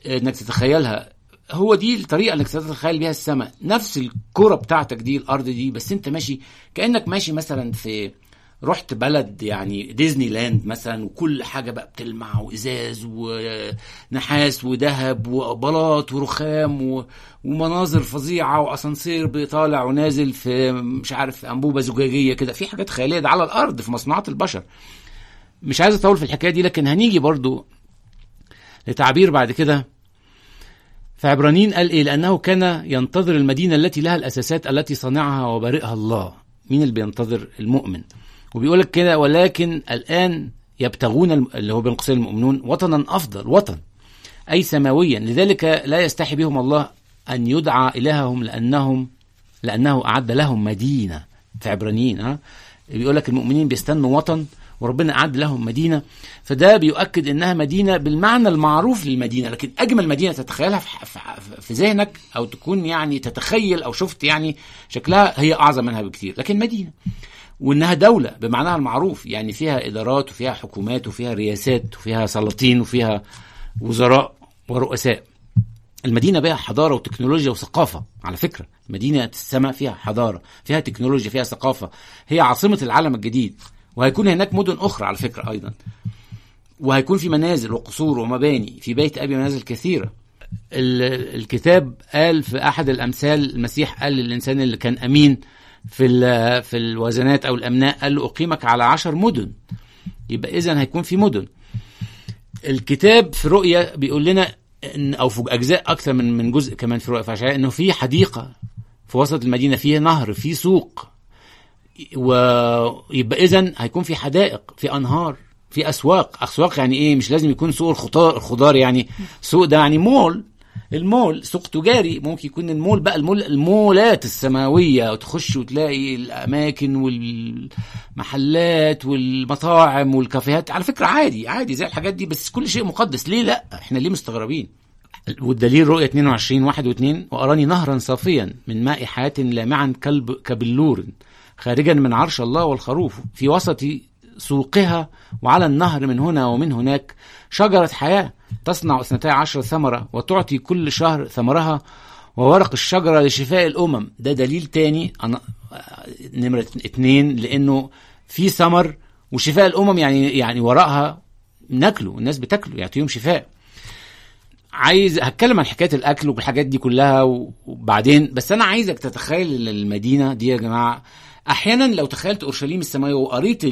انك تتخيلها. هو دي الطريقه انك تتخيل بيها السماء، نفس الكره بتاعتك دي الارض دي، بس انت ماشي كانك ماشي مثلا في رحت بلد يعني ديزني لاند مثلا، وكل حاجه بقى بتلمع وازاز ونحاس وذهب وبلاط ورخام و... ومناظر فظيعه واسانسير بيطالع ونازل في مش عارف انبوبه زجاجيه كده، في حاجات خياليه ده على الارض في مصنوعات البشر. مش عايز اطول في الحكايه دي، لكن هنيجي برضو لتعبير بعد كده في عبرانيين قال ايه؟ لانه كان ينتظر المدينه التي لها الاساسات التي صنعها وبارئها الله. مين اللي بينتظر؟ المؤمن. وبيقول لك كده ولكن الان يبتغون اللي هو بين قوسين المؤمنون وطنا افضل، وطن اي سماويا، لذلك لا يستحي بهم الله ان يدعى الههم لانهم لانه اعد لهم مدينه. في عبرانيين ها بيقول لك المؤمنين بيستنوا وطن وربنا أعد لهم مدينة، فده بيؤكد إنها مدينة بالمعنى المعروف للمدينة، لكن أجمل مدينة تتخيلها في ذهنك أو تكون يعني تتخيل أو شفت يعني شكلها هي أعظم منها بكتير، لكن مدينة. وإنها دولة بمعناها المعروف، يعني فيها إدارات وفيها حكومات وفيها رياسات وفيها سلاطين وفيها وزراء ورؤساء. المدينة بها حضارة وتكنولوجيا وثقافة. على فكرة مدينة السماء فيها حضارة، فيها تكنولوجيا، فيها ثقافة، هي عاصمة العالم الجديد. وهيكون هناك مدن أخرى على فكرة أيضا، وهيكون في منازل وقصور ومباني، في بيت أبي منازل كثيرة. الكتاب قال في أحد الأمثال، المسيح قال للإنسان اللي كان أمين في في الوزنات أو الأمناء، قال له أقيمك على عشر مدن. يبقى إذن هيكون في مدن. الكتاب في رؤية بيقول لنا إن أو في أجزاء أكثر من من جزء كمان في رؤية فعشان إنه في حديقة في وسط المدينة، فيه نهر، فيه سوق، ويبقى إذن هيكون في حدائق، في أنهار، في أسواق. أسواق يعني إيه؟ مش لازم يكون سوق الخضار الخضار يعني سوق ده يعني مول. المول سوق تجاري، ممكن يكون المول بقى المول المولات السماوية، وتخش وتلاقي الأماكن والمحلات والمطاعم والكافيهات. على فكرة عادي عادي زي الحاجات دي، بس كل شيء مقدس. ليه لا؟ احنا ليه مستغربين؟ والدليل رؤية اثنين وعشرين واحد واثنين، وأراني نهرا صافيا من ماء حياة لامعا كلب كبلور خارجا من عرش الله والخروف، في وسط سوقها وعلى النهر من هنا ومن هناك شجرة حياة تصنع اثنتي عشر ثمرة وتعطي كل شهر ثمرها، وورق الشجرة لشفاء الأمم. ده دليل تاني أنا نمرة اتنين، لأنه في ثمر وشفاء الأمم، يعني يعني ورقها ناكله، الناس بتاكله يعطيهم شفاء. عايز هتكلم عن حكاية الأكل والحاجات دي كلها وبعدين، بس أنا عايزك تتخيل المدينة دي يا جماعة. أحيانا لو تخيلت أورشليم السماوية وقريت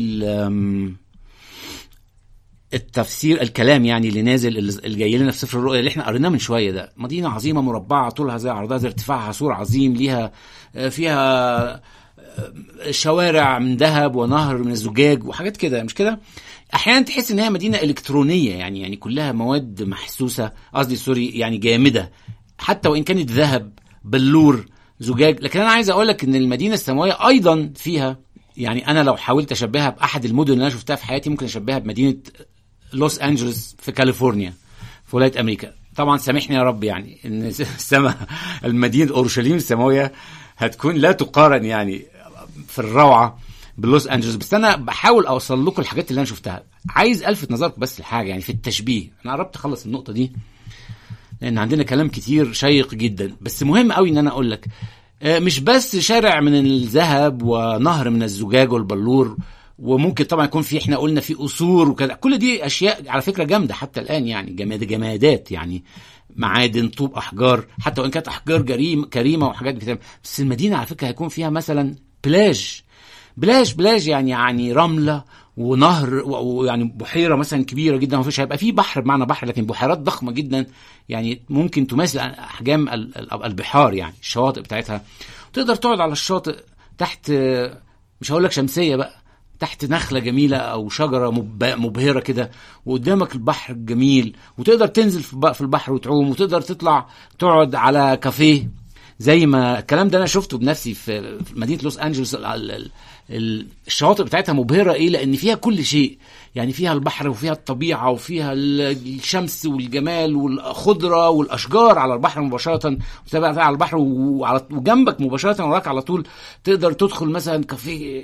التفسير الكلام يعني اللي نازل اللي جاي لنا في سفر الرؤيا اللي احنا قريناه من شوية ده، مدينة عظيمة مربعة، طولها زي عرضها زي ارتفاعها، سور عظيم، ليها فيها شوارع من ذهب ونهر من الزجاج وحاجات كده، مش كده؟ احيانا تحس ان هي مدينة الكترونية، يعني يعني كلها مواد محسوسة، قصدي سوري يعني جامدة، حتى وان كانت ذهب بلور زجاج. لكن انا عايز اقول لك ان المدينة السماوية ايضا فيها، يعني انا لو حاولت اشبهها باحد المدن اللي انا شفتها في حياتي، ممكن اشبهها بمدينة لوس أنجلوس في كاليفورنيا في ولاية أمريكا. طبعا سامحني يا رب يعني إن السماء المدينة أورشليم السماوية هتكون لا تقارن يعني في الروعة بلوس أنجلوس، بس أنا بحاول أوصل لكم الحاجات اللي أنا شفتها. عايز ألفت نظركم بس الحاجة يعني في التشبيه. أنا قربت أخلص النقطة دي لأن عندنا كلام كتير شيق جدا، بس مهم قوي إن أنا أقول لك مش بس شارع من الذهب ونهر من الزجاج والبلور، وممكن طبعا يكون في احنا قلنا في قصور وكذا، كل دي اشياء على فكره جامده حتى الان، يعني جماد جمادات، يعني معادن، طوب، احجار، حتى وان كانت احجار جريم كريمه وحاجات كتير. بس المدينه على فكره هيكون فيها مثلا بلاج بلاج بلاج يعني يعني رمله ونهر ويعني بحيره مثلا كبيره جدا، ما فيش هيبقى في بحر بمعنى بحر، لكن بحيرات ضخمه جدا يعني ممكن تماثل احجام البحار، يعني الشواطئ بتاعتها. تقدر تقعد على الشاطئ تحت، مش هقول لك شمسيه بقى، تحت نخلة جميلة أو شجرة مبهرة كده، وقدامك البحر الجميل، وتقدر تنزل في البحر وتعوم، وتقدر تطلع تقعد على كافيه زي ما الكلام ده أنا شفته بنفسي في مدينة لوس أنجلوس. الشواطئ بتاعتها مبهرة إيه؟ لأن فيها كل شيء، يعني فيها البحر وفيها الطبيعة وفيها الشمس والجمال والخضرة والأشجار على البحر مباشرة، وتبقى على البحر وجنبك مباشرة وراك على طول تقدر تدخل مثلا كافيه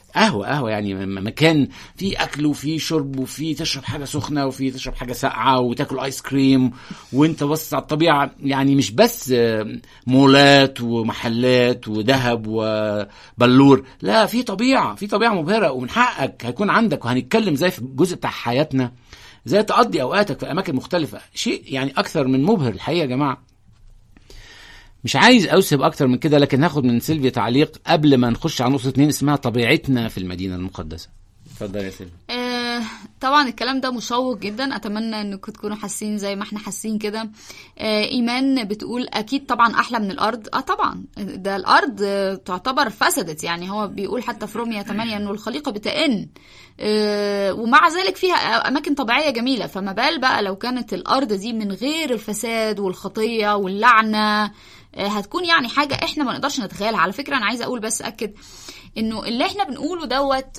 قهوة قهوة يعني مكان فيه أكل وفيه شرب وفيه تشرب حاجة سخنة وفيه تشرب حاجة ساقعة وتاكل آيس كريم وانت بص على الطبيعة. يعني مش بس مولات ومحلات وذهب وبلور، لا، في طبيعة، في طبيعة مبهرة، ومن حقك هيكون عندك. وهنتكلم زي في الجزء بتاع حياتنا زي تقضي أوقاتك في أماكن مختلفة، شيء يعني أكثر من مبهر الحقيقة يا جماعة. مش عايز أوسب أكتر من كده، لكن هاخد من سيلفيا تعليق قبل ما نخش على نقطة اتنين اسمها طبيعتنا في المدينة المقدسة. اتفضل يا سيلفيا. آه طبعا الكلام ده مشوق جدا، أتمنى أنكم تكونوا حاسين زي ما احنا حاسين كده. آه إيمان بتقول أكيد طبعا أحلى من الأرض. آه طبعا ده الأرض آه تعتبر فسدت، يعني هو بيقول حتى في رومية ثمانية أنه الخليقة بتئن، آه ومع ذلك فيها أماكن طبيعية جميلة. فما بال بقى لو كانت الأرض دي من غير الفساد والخطية واللعنة، هتكون يعني حاجة احنا ما نقدرش نتخيلها. على فكرة انا عايزة اقول بس اكد انه اللي احنا بنقوله دوت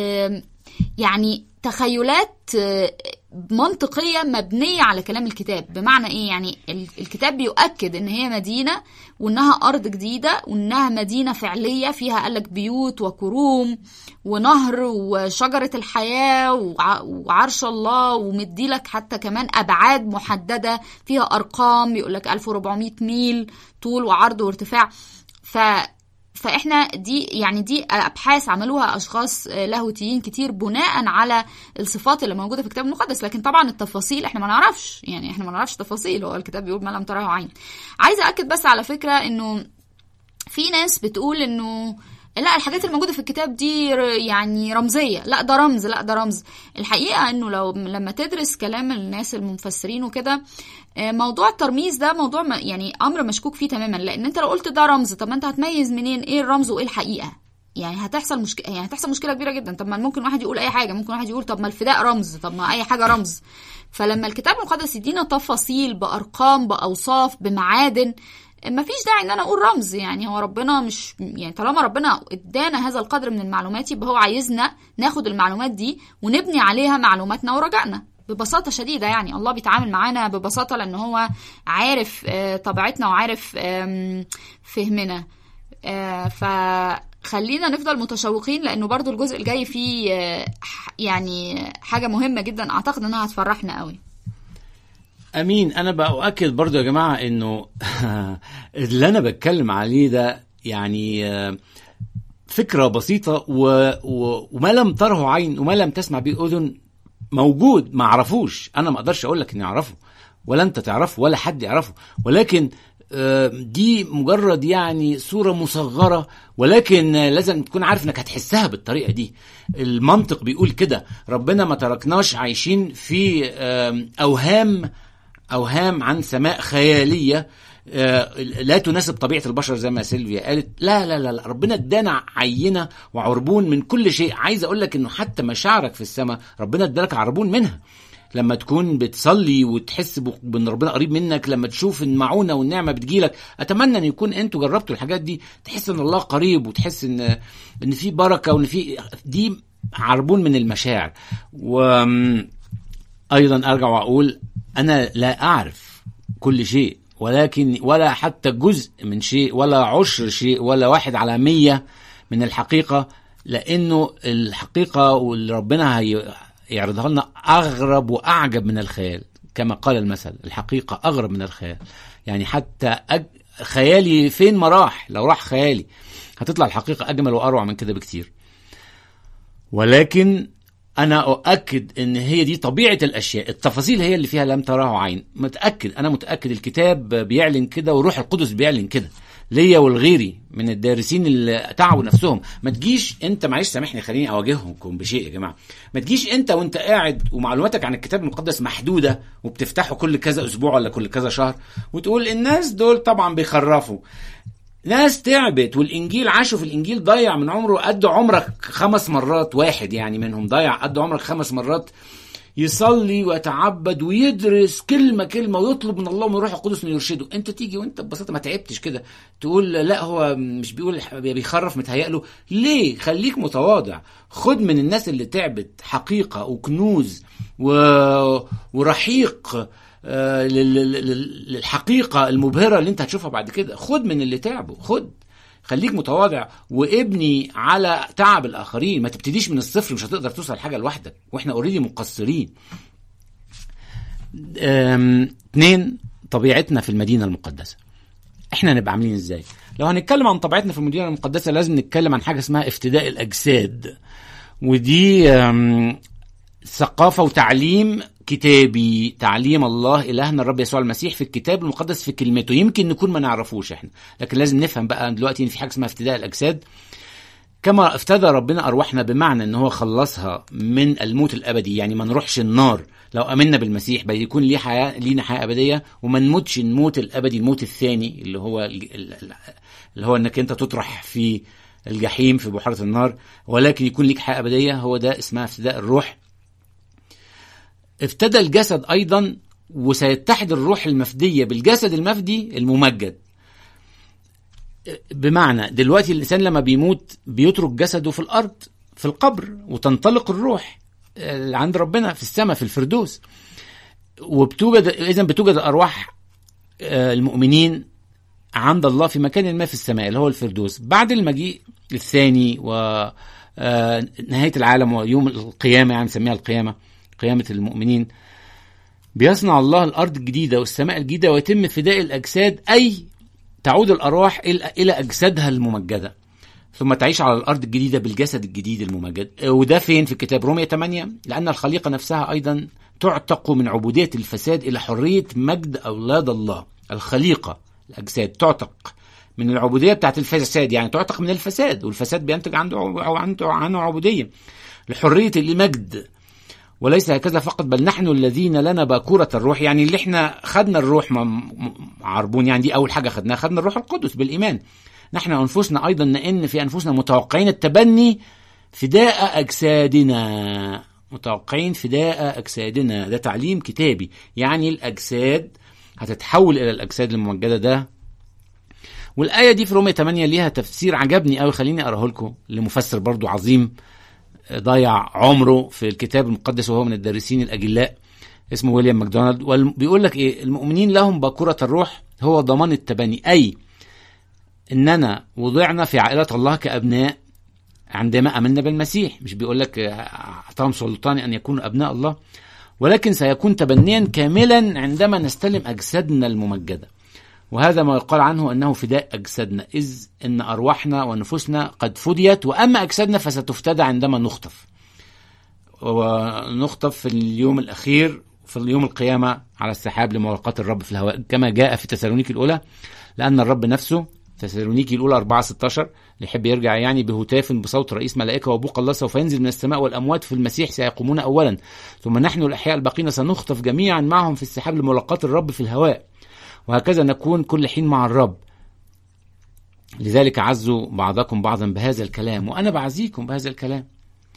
يعني تخيلات منطقية مبنية على كلام الكتاب. بمعنى ايه؟ يعني الكتاب بيؤكد ان هي مدينة وانها ارض جديدة وانها مدينة فعلية فيها قالك بيوت وكروم ونهر وشجرة الحياة وعرش الله، ومديلك حتى كمان ابعاد محددة فيها ارقام، يقولك ألف وأربعمائة ميل طول وعرض وارتفاع. ف فاحنا دي يعني دي ابحاث عملوها اشخاص لاهوتيين كتير بناء على الصفات اللي موجوده في الكتاب المقدس، لكن طبعا التفاصيل احنا ما نعرفش، يعني احنا ما نعرفش تفاصيل، هو الكتاب بيقول ما لم تره عين. عايزه اكد بس على فكره انه في ناس بتقول انه لا الحاجات الموجوده في الكتاب دي يعني رمزيه، لا ده رمز، لا ده رمز. الحقيقه انه لو لما تدرس كلام الناس المفسرين وكده، موضوع الترميز ده موضوع يعني امر مشكوك فيه تماما، لان انت لو قلت ده رمز، طب ما انت هتميز منين ايه الرمز وايه الحقيقه؟ يعني هتحصل مشكله، يعني هتحصل مشكله كبيره جدا. طب ما ممكن واحد يقول اي حاجه، ممكن واحد يقول طب ما الفداء رمز، طب ما اي حاجه رمز. فلما الكتاب المقدس يدينا تفاصيل بارقام باوصاف بمعادن، ما فيش داعي ان انا اقول رمز. يعني هو ربنا مش يعني طالما ربنا ادانا هذا القدر من المعلومات، يبقى هو عايزنا ناخد المعلومات دي ونبني عليها معلوماتنا ورجائنا ببساطة شديدة. يعني الله بيتعامل معانا ببساطة لأنه هو عارف طبيعتنا وعارف فهمنا. فخلينا نفضل متشوقين، لأنه برضو الجزء الجاي فيه يعني حاجة مهمة جدا أعتقد أنها هتفرحنا قوي. أمين. أنا بأؤكد برضو يا جماعة أنه اللي أنا بتكلم عليه ده يعني فكرة بسيطة و... و... وما لم تره عين وما لم تسمع به أذن موجود، ما عرفوش. أنا ما أقدرش أقول لك إني أعرفه ولا أنت تعرفه ولا حد يعرفه، ولكن دي مجرد يعني صورة مصغرة، ولكن لازم تكون عارف انك هتحسها بالطريقة دي. المنطق بيقول كده، ربنا ما تركناش عايشين في أوهام أوهام عن سماء خيالية لا تناسب طبيعة البشر زي ما سيلفيا قالت. لا لا لا, لا. ربنا ادانا عينة وعربون من كل شيء. عايز اقول لك انه حتى مشاعرك في السماء ربنا ادالك عربون منها. لما تكون بتصلي وتحس بان ربنا قريب منك، لما تشوف المعونة والنعمة بتجيلك، اتمنى ان يكون انتوا جربتوا الحاجات دي، تحس ان الله قريب وتحس ان ان في بركة وان في دي عربون من المشاعر. وايضا ارجع واقول انا لا اعرف كل شيء، ولكن ولا حتى جزء من شيء ولا عشر شيء ولا واحد على مية من الحقيقة، لأنه الحقيقة واللي ربنا يعرضها لنا أغرب وأعجب من الخيال. كما قال المثل، الحقيقة أغرب من الخيال. يعني حتى أج... خيالي فين ما راح، لو راح خيالي هتطلع الحقيقة أجمل وأروع من كده بكتير. ولكن أنا أؤكد إن هي دي طبيعة الأشياء، التفاصيل هي اللي فيها لم تراه عين. متأكد، أنا متأكد الكتاب بيعلن كده وروح القدس بيعلن كده ليا والغيري من الدارسين اللي تعبوا نفسهم. ما تجيش أنت، معلش سامحني خليني أواجهكم بشيء يا جماعة، ما تجيش أنت وأنت قاعد ومعلوماتك عن الكتاب المقدس محدودة وبتفتحه كل كذا أسبوع ولا كل كذا شهر وتقول الناس دول طبعا بيخرفوا. ناس تعبت والإنجيل عاشوا في الإنجيل، ضيع من عمره قد عمرك خمس مرات، واحد يعني منهم ضيع قد عمرك خمس مرات يصلي ويتعبد ويدرس كلمة كلمة ويطلب من الله ومن روح القدس انه يرشده. انت تيجي وانت ببساطة ما تعبتش كده تقول لا هو مش بيقول بيخرف متهيأله. ليه؟ خليك متواضع، خد من الناس اللي تعبت حقيقة وكنوز و... ورحيق للحقيقة المبهرة اللي انت هتشوفها بعد كده. خد من اللي تعبوا، خد خليك متواضع وابني على تعب الآخرين، ما تبتديش من الصفر، مش هتقدر توصل حاجة لوحدك واحنا اوريدي مقصرين. اتنين، طبيعتنا في المدينة المقدسة احنا نبقى عاملين ازاي؟ لو هنتكلم عن طبيعتنا في المدينة المقدسة لازم نتكلم عن حاجة اسمها افتداء الأجساد، ودي ثقافة وتعليم كتابي، تعليم الله إلهنا الرب يسوع المسيح في الكتاب المقدس في كلمته. يمكن نكون ما نعرفوش احنا، لكن لازم نفهم بقى دلوقتي ان في حاجة اسمها افتداء الأجساد. كما افتدى ربنا أرواحنا بمعنى ان هو خلصها من الموت الأبدي، يعني ما نروحش النار لو أمنا بالمسيح، بل يكون ليه حياة، لينا حياة أبدية، وما نموتش الموت الأبدي، الموت الثاني اللي هو اللي هو انك انت تطرح في الجحيم في بحيرة النار، ولكن يكون ليك حياة أبدية. هو ده اسمها افتداء الروح. افتدى الجسد أيضا، وسيتحد الروح المفدية بالجسد المفدي الممجد. بمعنى دلوقتي الإنسان لما بيموت بيترك جسده في الأرض في القبر، وتنطلق الروح عند ربنا في السماء في الفردوس، وبتوجد إذن بتوجد الأرواح المؤمنين عند الله في مكان ما في السماء اللي هو الفردوس. بعد المجيء الثاني ونهاية العالم ويوم القيامة، يعني نسميها القيامة، قيامة المؤمنين، بيصنع الله الأرض الجديدة والسماء الجديدة، ويتم فداء الأجساد، أي تعود الأرواح إلى أجسادها الممجدة، ثم تعيش على الأرض الجديدة بالجسد الجديد الممجد. وده فين؟ في الكتاب رومية ثمانية، لأن الخليقة نفسها أيضا تعتق من عبودية الفساد إلى حرية مجد أولاد الله. الخليقة الأجساد تعتق من العبودية بتاعت الفساد، يعني تعتق من الفساد، والفساد بينتج عنده أو عنده عنه عبودية لحرية المجد. وليس هكذا فقط، بل نحن الذين لنا باكورة الروح، يعني اللي احنا خدنا الروح عربون، يعني دي أول حاجة خدناها، خدنا الروح القدس بالإيمان. نحن أنفسنا أيضا نئن في أنفسنا متوقعين التبني فداء أجسادنا، متوقعين فداء أجسادنا. ده تعليم كتابي، يعني الأجساد هتتحول إلى الأجساد الممجدة. ده والآية دي في رومية ثمانية ليها تفسير عجبني أوي، خليني أقرأه لكم، لمفسر برضو عظيم ضيع عمره في الكتاب المقدس وهو من الدارسين الأجلاء، اسمه ويليام ماكدونالد. وبيقول لك إيه؟ المؤمنين لهم باكورة الروح هو ضمان التبني، أي إننا وضعنا في عائلة الله كأبناء عندما أمنا بالمسيح. مش بيقول لك أعطاهم سلطان أن يكونوا أبناء الله، ولكن سيكون تبنيا كاملا عندما نستلم أجسادنا الممجدة. وهذا ما يقال عنه أنه فداء أجسادنا، إذ إن أرواحنا ونفوسنا قد فديت، وأما أجسادنا فستفتدى عندما نخطف، ونخطف في اليوم الأخير في اليوم القيامة على السحاب لملاقاة الرب في الهواء، كما جاء في تسالونيكي الأولى. لأن الرب نفسه، تسالونيكي الأولى أربعة ستاشر، اللي يحب يرجع يعني، بهتاف بصوت رئيس ملائكة وبوق الله سوف ينزل من السماء، والأموات في المسيح سيقومون أولا، ثم نحن الأحياء الباقين سنخطف جميعا معهم في السحاب لملاقاة الرب في الهواء، وهكذا نكون كل حين مع الرب. لذلك عزوا بعضكم بعضا بهذا الكلام، وأنا بعزيكم بهذا الكلام.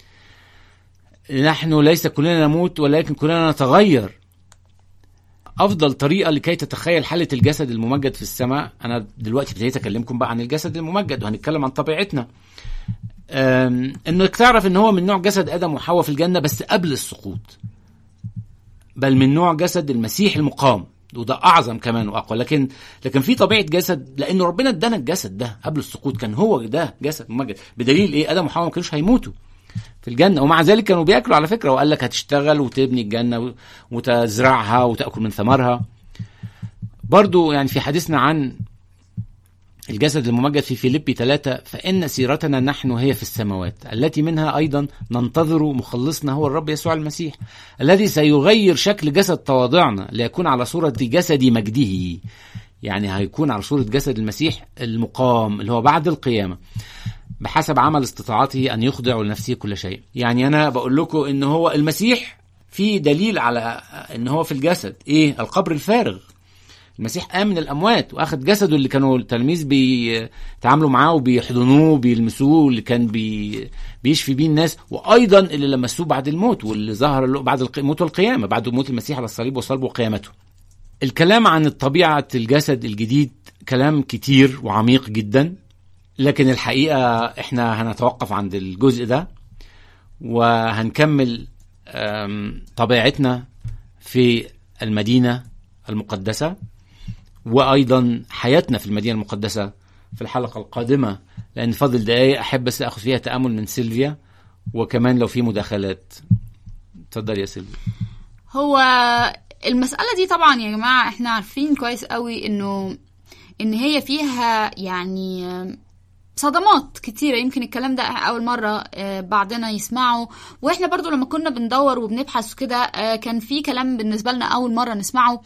نحن ليس كلنا نموت، ولكن كلنا نتغير. أفضل طريقة لكي تتخيل حالة الجسد الممجد في السماء، أنا دلوقتي ابتديت أكلمكم بقى عن الجسد الممجد، وهنتكلم عن طبيعتنا، إنك تعرف إن هو من نوع جسد آدم وحواء في الجنة بس قبل السقوط، بل من نوع جسد المسيح المقام، وده أعظم كمان وأقوى. لكن لكن في طبيعة جسد، لأنه ربنا ادانا الجسد ده قبل السقوط، كان هو ده جسد ممجد. بدليل إيه؟ آدم وحواء ما كانوش هيموتوا في الجنة، ومع ذلك كانوا بيأكلوا على فكرة، وقال لك هتشتغل وتبني الجنة وتزرعها وتأكل من ثمرها. برضو يعني في حديثنا عن الجسد الممجد في فيليبي ثلاثة، فإن سيرتنا نحن هي في السماوات، التي منها أيضا ننتظر مخلصنا هو الرب يسوع المسيح، الذي سيغير شكل جسد تواضعنا ليكون على صورة جسد مجده. يعني هيكون على صورة جسد المسيح المقام اللي هو بعد القيامة، بحسب عمل استطاعته أن يخضع لنفسه كل شيء. يعني أنا بقول لكم إن هو المسيح في دليل على إن هو في الجسد إيه؟ القبر الفارغ. المسيح قام من الأموات وأخذ جسده اللي كانوا التلاميذ بيتعاملوا معاه وبيحضنوه وبيلمسوه، اللي كان بي بيشفي بيه الناس، وأيضا اللي لمسوه بعد الموت، واللي ظهر له بعد الموت والقيامة، بعد موت المسيح على الصليب وصلبه وقيامته. الكلام عن الطبيعة الجسد الجديد كلام كتير وعميق جدا، لكن الحقيقة احنا هنتوقف عند الجزء ده، وهنكمل طبيعتنا في المدينة المقدسة، وأيضا حياتنا في المدينة المقدسة في الحلقة القادمة، لأن فاضل دقايق أحب بس أخذ فيها تأمل من سيلفيا، وكمان لو في مداخلات. تفضل يا سيلفيا. هو المسألة دي طبعا يا جماعة احنا عارفين كويس قوي انه ان هي فيها يعني صدمات كتيرة. يمكن الكلام ده أول مرة بعضنا يسمعه، وإحنا برضو لما كنا بندور وبنبحث كده كان في كلام بالنسبة لنا أول مرة نسمعه.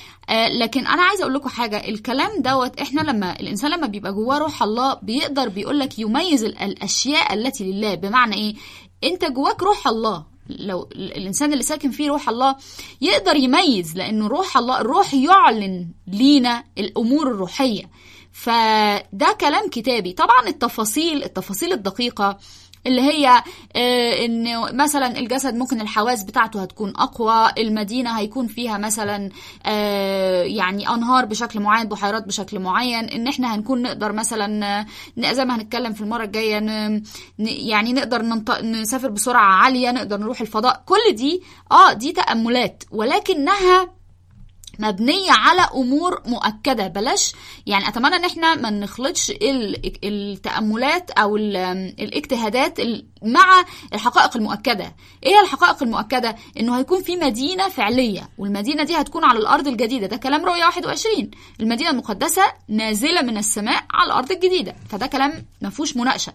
لكن أنا عايزة أقول لكم حاجة، الكلام دوت إحنا لما الإنسان لما بيبقى جواه روح الله بيقدر بيقولك يميز الأشياء التي لله. بمعنى إيه؟ أنت جواك روح الله، لو الإنسان اللي ساكن فيه روح الله يقدر يميز، لأنه روح الله الروح يعلن لينا الأمور الروحية. فده كلام كتابي. طبعا التفاصيل التفاصيل الدقيقة اللي هي آه انه مثلا الجسد ممكن الحواس بتاعته هتكون اقوى، المدينة هيكون فيها مثلا آه يعني انهار بشكل معين، بحيرات بشكل معين، ان احنا هنكون نقدر مثلا زي ما هنتكلم في المرة الجاية يعني نقدر نسافر بسرعة عالية، نقدر نروح الفضاء. كل دي اه دي تأملات، ولكنها مبنية على أمور مؤكدة. بلاش يعني أتمنى أن احنا ما نخلطش التأملات أو الاجتهادات مع الحقائق المؤكدة. إيه الحقائق المؤكدة؟ إنه هيكون في مدينة فعلية، والمدينة دي هتكون على الأرض الجديدة. ده كلام رؤية واحد وعشرين، المدينة المقدسة نازلة من السماء على الأرض الجديدة. فده كلام مفهوش مناقشة.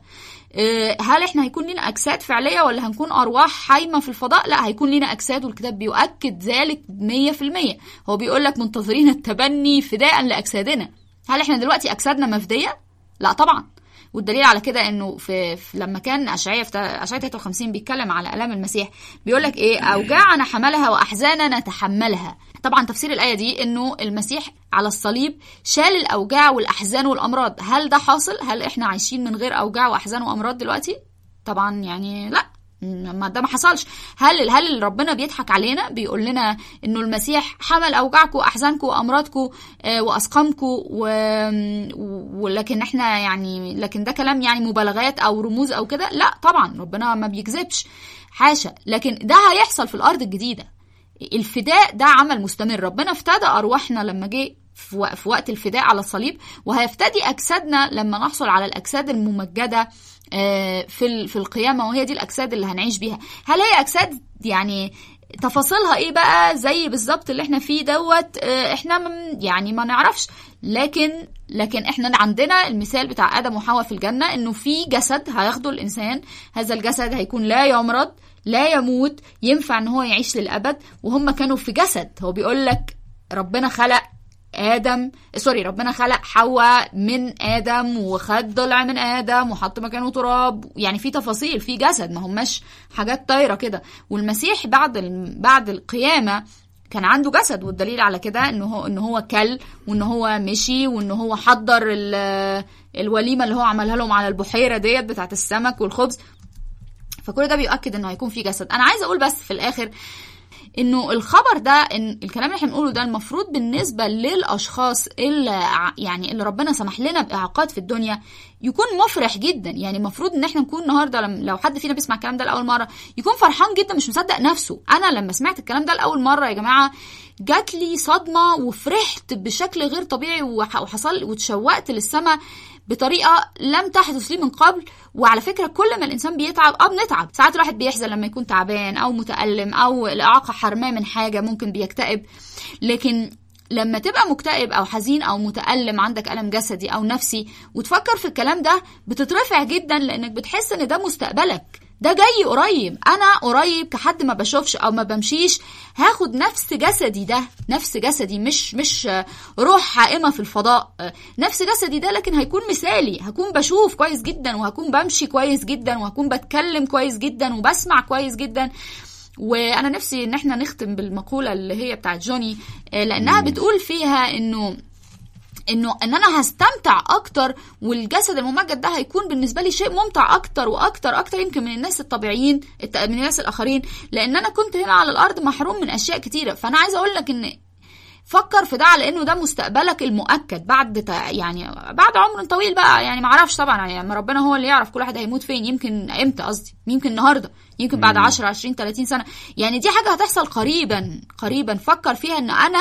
هل احنا هيكون لنا أجساد فعلية ولا هنكون أرواح حايمة في الفضاء؟ لا، هيكون لنا أجساد، والكتاب بيؤكد ذلك مية في المية. هو بيقول لك منتظرين التبني فداء لأجسادنا. هل احنا دلوقتي أجسادنا مفدية؟ لا طبعا. والدليل على كده انه في, في لما كان اشعياء في اشعياء ثلاثة وخمسين بيتكلم على الام المسيح، بيقول لك ايه؟ اوجاعنا حملها واحزاننا نتحملها. طبعا تفسير الايه دي انه المسيح على الصليب شال الاوجاع والاحزان والامراض. هل ده حاصل؟ هل احنا عايشين من غير اوجاع واحزان وامراض دلوقتي؟ طبعا يعني لا، ما ده ما حصلش. هل هل ربنا بيضحك علينا بيقول لنا انه المسيح حمل اوجاعكم واحزانكم وامراضكم واسقامكم، ولكن احنا يعني لكن ده كلام يعني مبالغات او رموز او كده؟ لا طبعا، ربنا ما بيكذبش، حاشا. لكن ده هيحصل في الارض الجديده. الفداء ده عمل مستمر. ربنا افتدى ارواحنا لما جه في وقت الفداء على الصليب، وهيفتدي اجسادنا لما نحصل على الاجساد الممجده في في القيامة، وهي دي الأجساد اللي هنعيش بيها. هل هي أجساد يعني تفاصيلها إيه بقى زي بالظبط اللي احنا فيه دوت؟ احنا يعني ما نعرفش، لكن لكن احنا عندنا المثال بتاع آدم وحواء في الجنة، إنه في جسد هياخده الإنسان. هذا الجسد هيكون لا يمرض لا يموت، ينفع إن هو يعيش للأبد. وهم كانوا في جسد. هو بيقول لك ربنا خلق آدم سوري ربنا خلق حواء من آدم، وخد ضلع من آدم وحط مكانه تراب. يعني في تفاصيل، في جسد، ما هماش حاجات طايرة كده. والمسيح بعد بعد القيامة كان عنده جسد، والدليل على كده انه هو انه هو كل، وانه هو مشي، وانه هو حضر الوليمة اللي هو عملها لهم على البحيرة ديت بتاعة السمك والخبز. فكل ده بيؤكد انه هيكون في جسد. انا عايزة اقول بس في الاخر انه الخبر ده، ان الكلام اللي احنا بنقوله ده المفروض بالنسبه للاشخاص اللي يعني اللي ربنا سمح لنا باعاقات في الدنيا يكون مفرح جدا. يعني المفروض ان احنا نكون النهارده لو حد فينا بيسمع الكلام ده لاول مره يكون فرحان جدا، مش مصدق نفسه. انا لما سمعت الكلام ده لاول مره يا جماعه جات لي صدمه، وفرحت بشكل غير طبيعي، وحصل وتشوقت للسماء بطريقه لم تحدث لي من قبل. وعلى فكره كل ما الانسان بيتعب اه بنتعب ساعات، الواحد بيحزن لما يكون تعبان او متألم او الاعاقه حرماه من حاجه، ممكن بيكتئب. لكن لما تبقى مكتئب او حزين او متألم، عندك ألم جسدي او نفسي، وتفكر في الكلام ده، بتترفع جدا، لانك بتحس ان ده مستقبلك، ده جاي قريب. انا قريب كحد ما بشوفش او ما بمشيش، هاخد نفس جسدي ده، نفس جسدي، مش مش روح حائمة في الفضاء، نفس جسدي ده، لكن هيكون مثالي. هكون بشوف كويس جدا، وهكون بمشي كويس جدا، وهكون بتكلم كويس جدا، وبسمع كويس جدا. وانا نفسي ان احنا نختم بالمقولة اللي هي بتاعت جوني، لانها بتقول فيها انه انه ان انا هستمتع اكتر، والجسد الممجد ده هيكون بالنسبه لي شيء ممتع اكتر واكتر اكتر يمكن من الناس الطبيعيين، من الناس الاخرين، لان انا كنت هنا على الارض محروم من اشياء كتيره. فانا عايزه اقول لك ان فكر في ده، على انه ده مستقبلك المؤكد بعد يعني بعد عمر طويل بقى. يعني ما اعرفش طبعا، يعني ربنا هو اللي يعرف كل واحد هيموت فين، يمكن امتى، قصدي يمكن النهارده، يمكن بعد عشرة عشرين ثلاثين سنه. يعني دي حاجه هتحصل قريبا قريبا. فكر فيها ان انا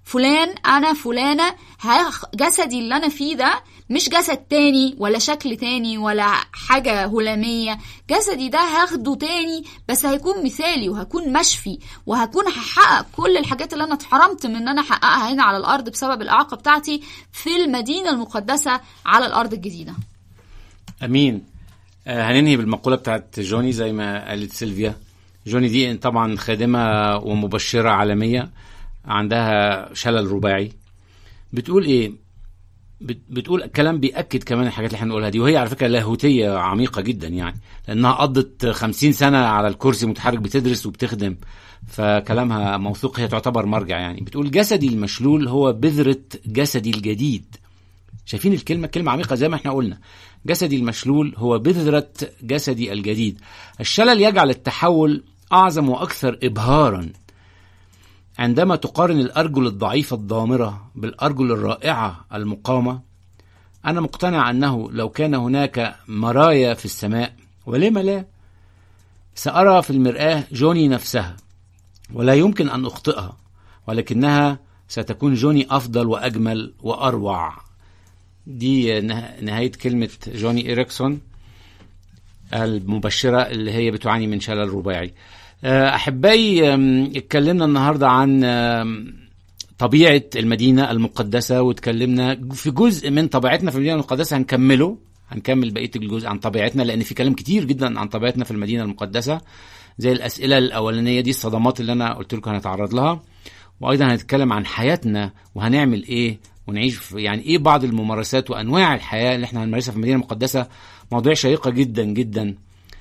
فلان انا فلانة، جسدي اللي انا فيه ده مش جسد تاني ولا شكل تاني ولا حاجة هلامية، جسدي ده هاخده تاني بس هيكون مثالي وهكون مشفي وهكون هحقق كل الحاجات اللي انا اتحرمت من ان انا احققها هنا على الارض بسبب الاعاقة بتاعتي في المدينة المقدسة على الارض الجديدة. امين. آه هننهي بالمقولة بتاعت جوني زي ما قالت سيلفيا. جوني دي طبعا خادمة ومبشرة عالمية عندها شلل رباعي. بتقول ايه؟ بتقول كلام بيأكد كمان الحاجات اللي احنا نقولها دي، وهي على فكرة لاهوتية عميقة جدا يعني، لأنها قضت خمسين سنة على الكرسي متحرك بتدرس وبتخدم، فكلامها موثوق، هي تعتبر مرجع يعني. بتقول جسدي المشلول هو بذرة جسدي الجديد. شايفين الكلمة؟ كلمة عميقة زي ما احنا قلنا. جسدي المشلول هو بذرة جسدي الجديد. الشلل يجعل التحول أعظم وأكثر إبهارا عندما تقارن الأرجل الضعيفة الضامرة بالأرجل الرائعة المقامة. أنا مقتنع أنه لو كان هناك مرايا في السماء، ولما لا، سأرى في المرآة جوني نفسها، ولا يمكن أن أخطئها، ولكنها ستكون جوني أفضل وأجمل وأروع. دي نهاية كلمة جوني إريكسون المبشرة اللي هي بتعاني من شلل رباعي. أحبائي، اتكلمنا النهاردة عن طبيعة المدينة المقدسة، واتكلمنا في جزء من طبيعتنا في المدينة المقدسة. هنكمله هنكمل بقية الجزء عن طبيعتنا، لأن في كلام كتير جدا عن طبيعتنا في المدينة المقدسة، زي الأسئلة الأولانية دي، الصدمات اللي أنا قلت لكم هنتعرض لها، وأيضا هنتكلم عن حياتنا وهنعمل إيه ونعيش يعني إيه بعض الممارسات وأنواع الحياة اللي احنا هنمارسها في المدينة المقدسة. مواضيع شيقة جدا جدا.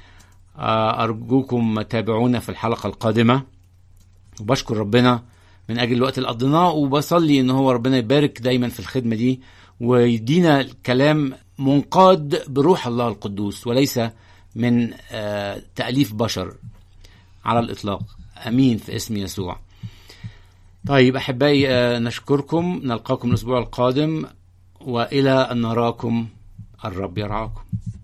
أرجوكم تابعونا في الحلقة القادمة، وبشكر ربنا من أجل الوقت اللي قضيناه، وبصلي إن هو ربنا يبارك دايما في الخدمة دي ويدينا الكلام منقاد بروح الله القدوس وليس من تأليف بشر على الإطلاق. أمين في اسم يسوع. طيب أحبائي، نشكركم، نلقاكم الأسبوع القادم، وإلى أن نراكم الرب يرعاكم.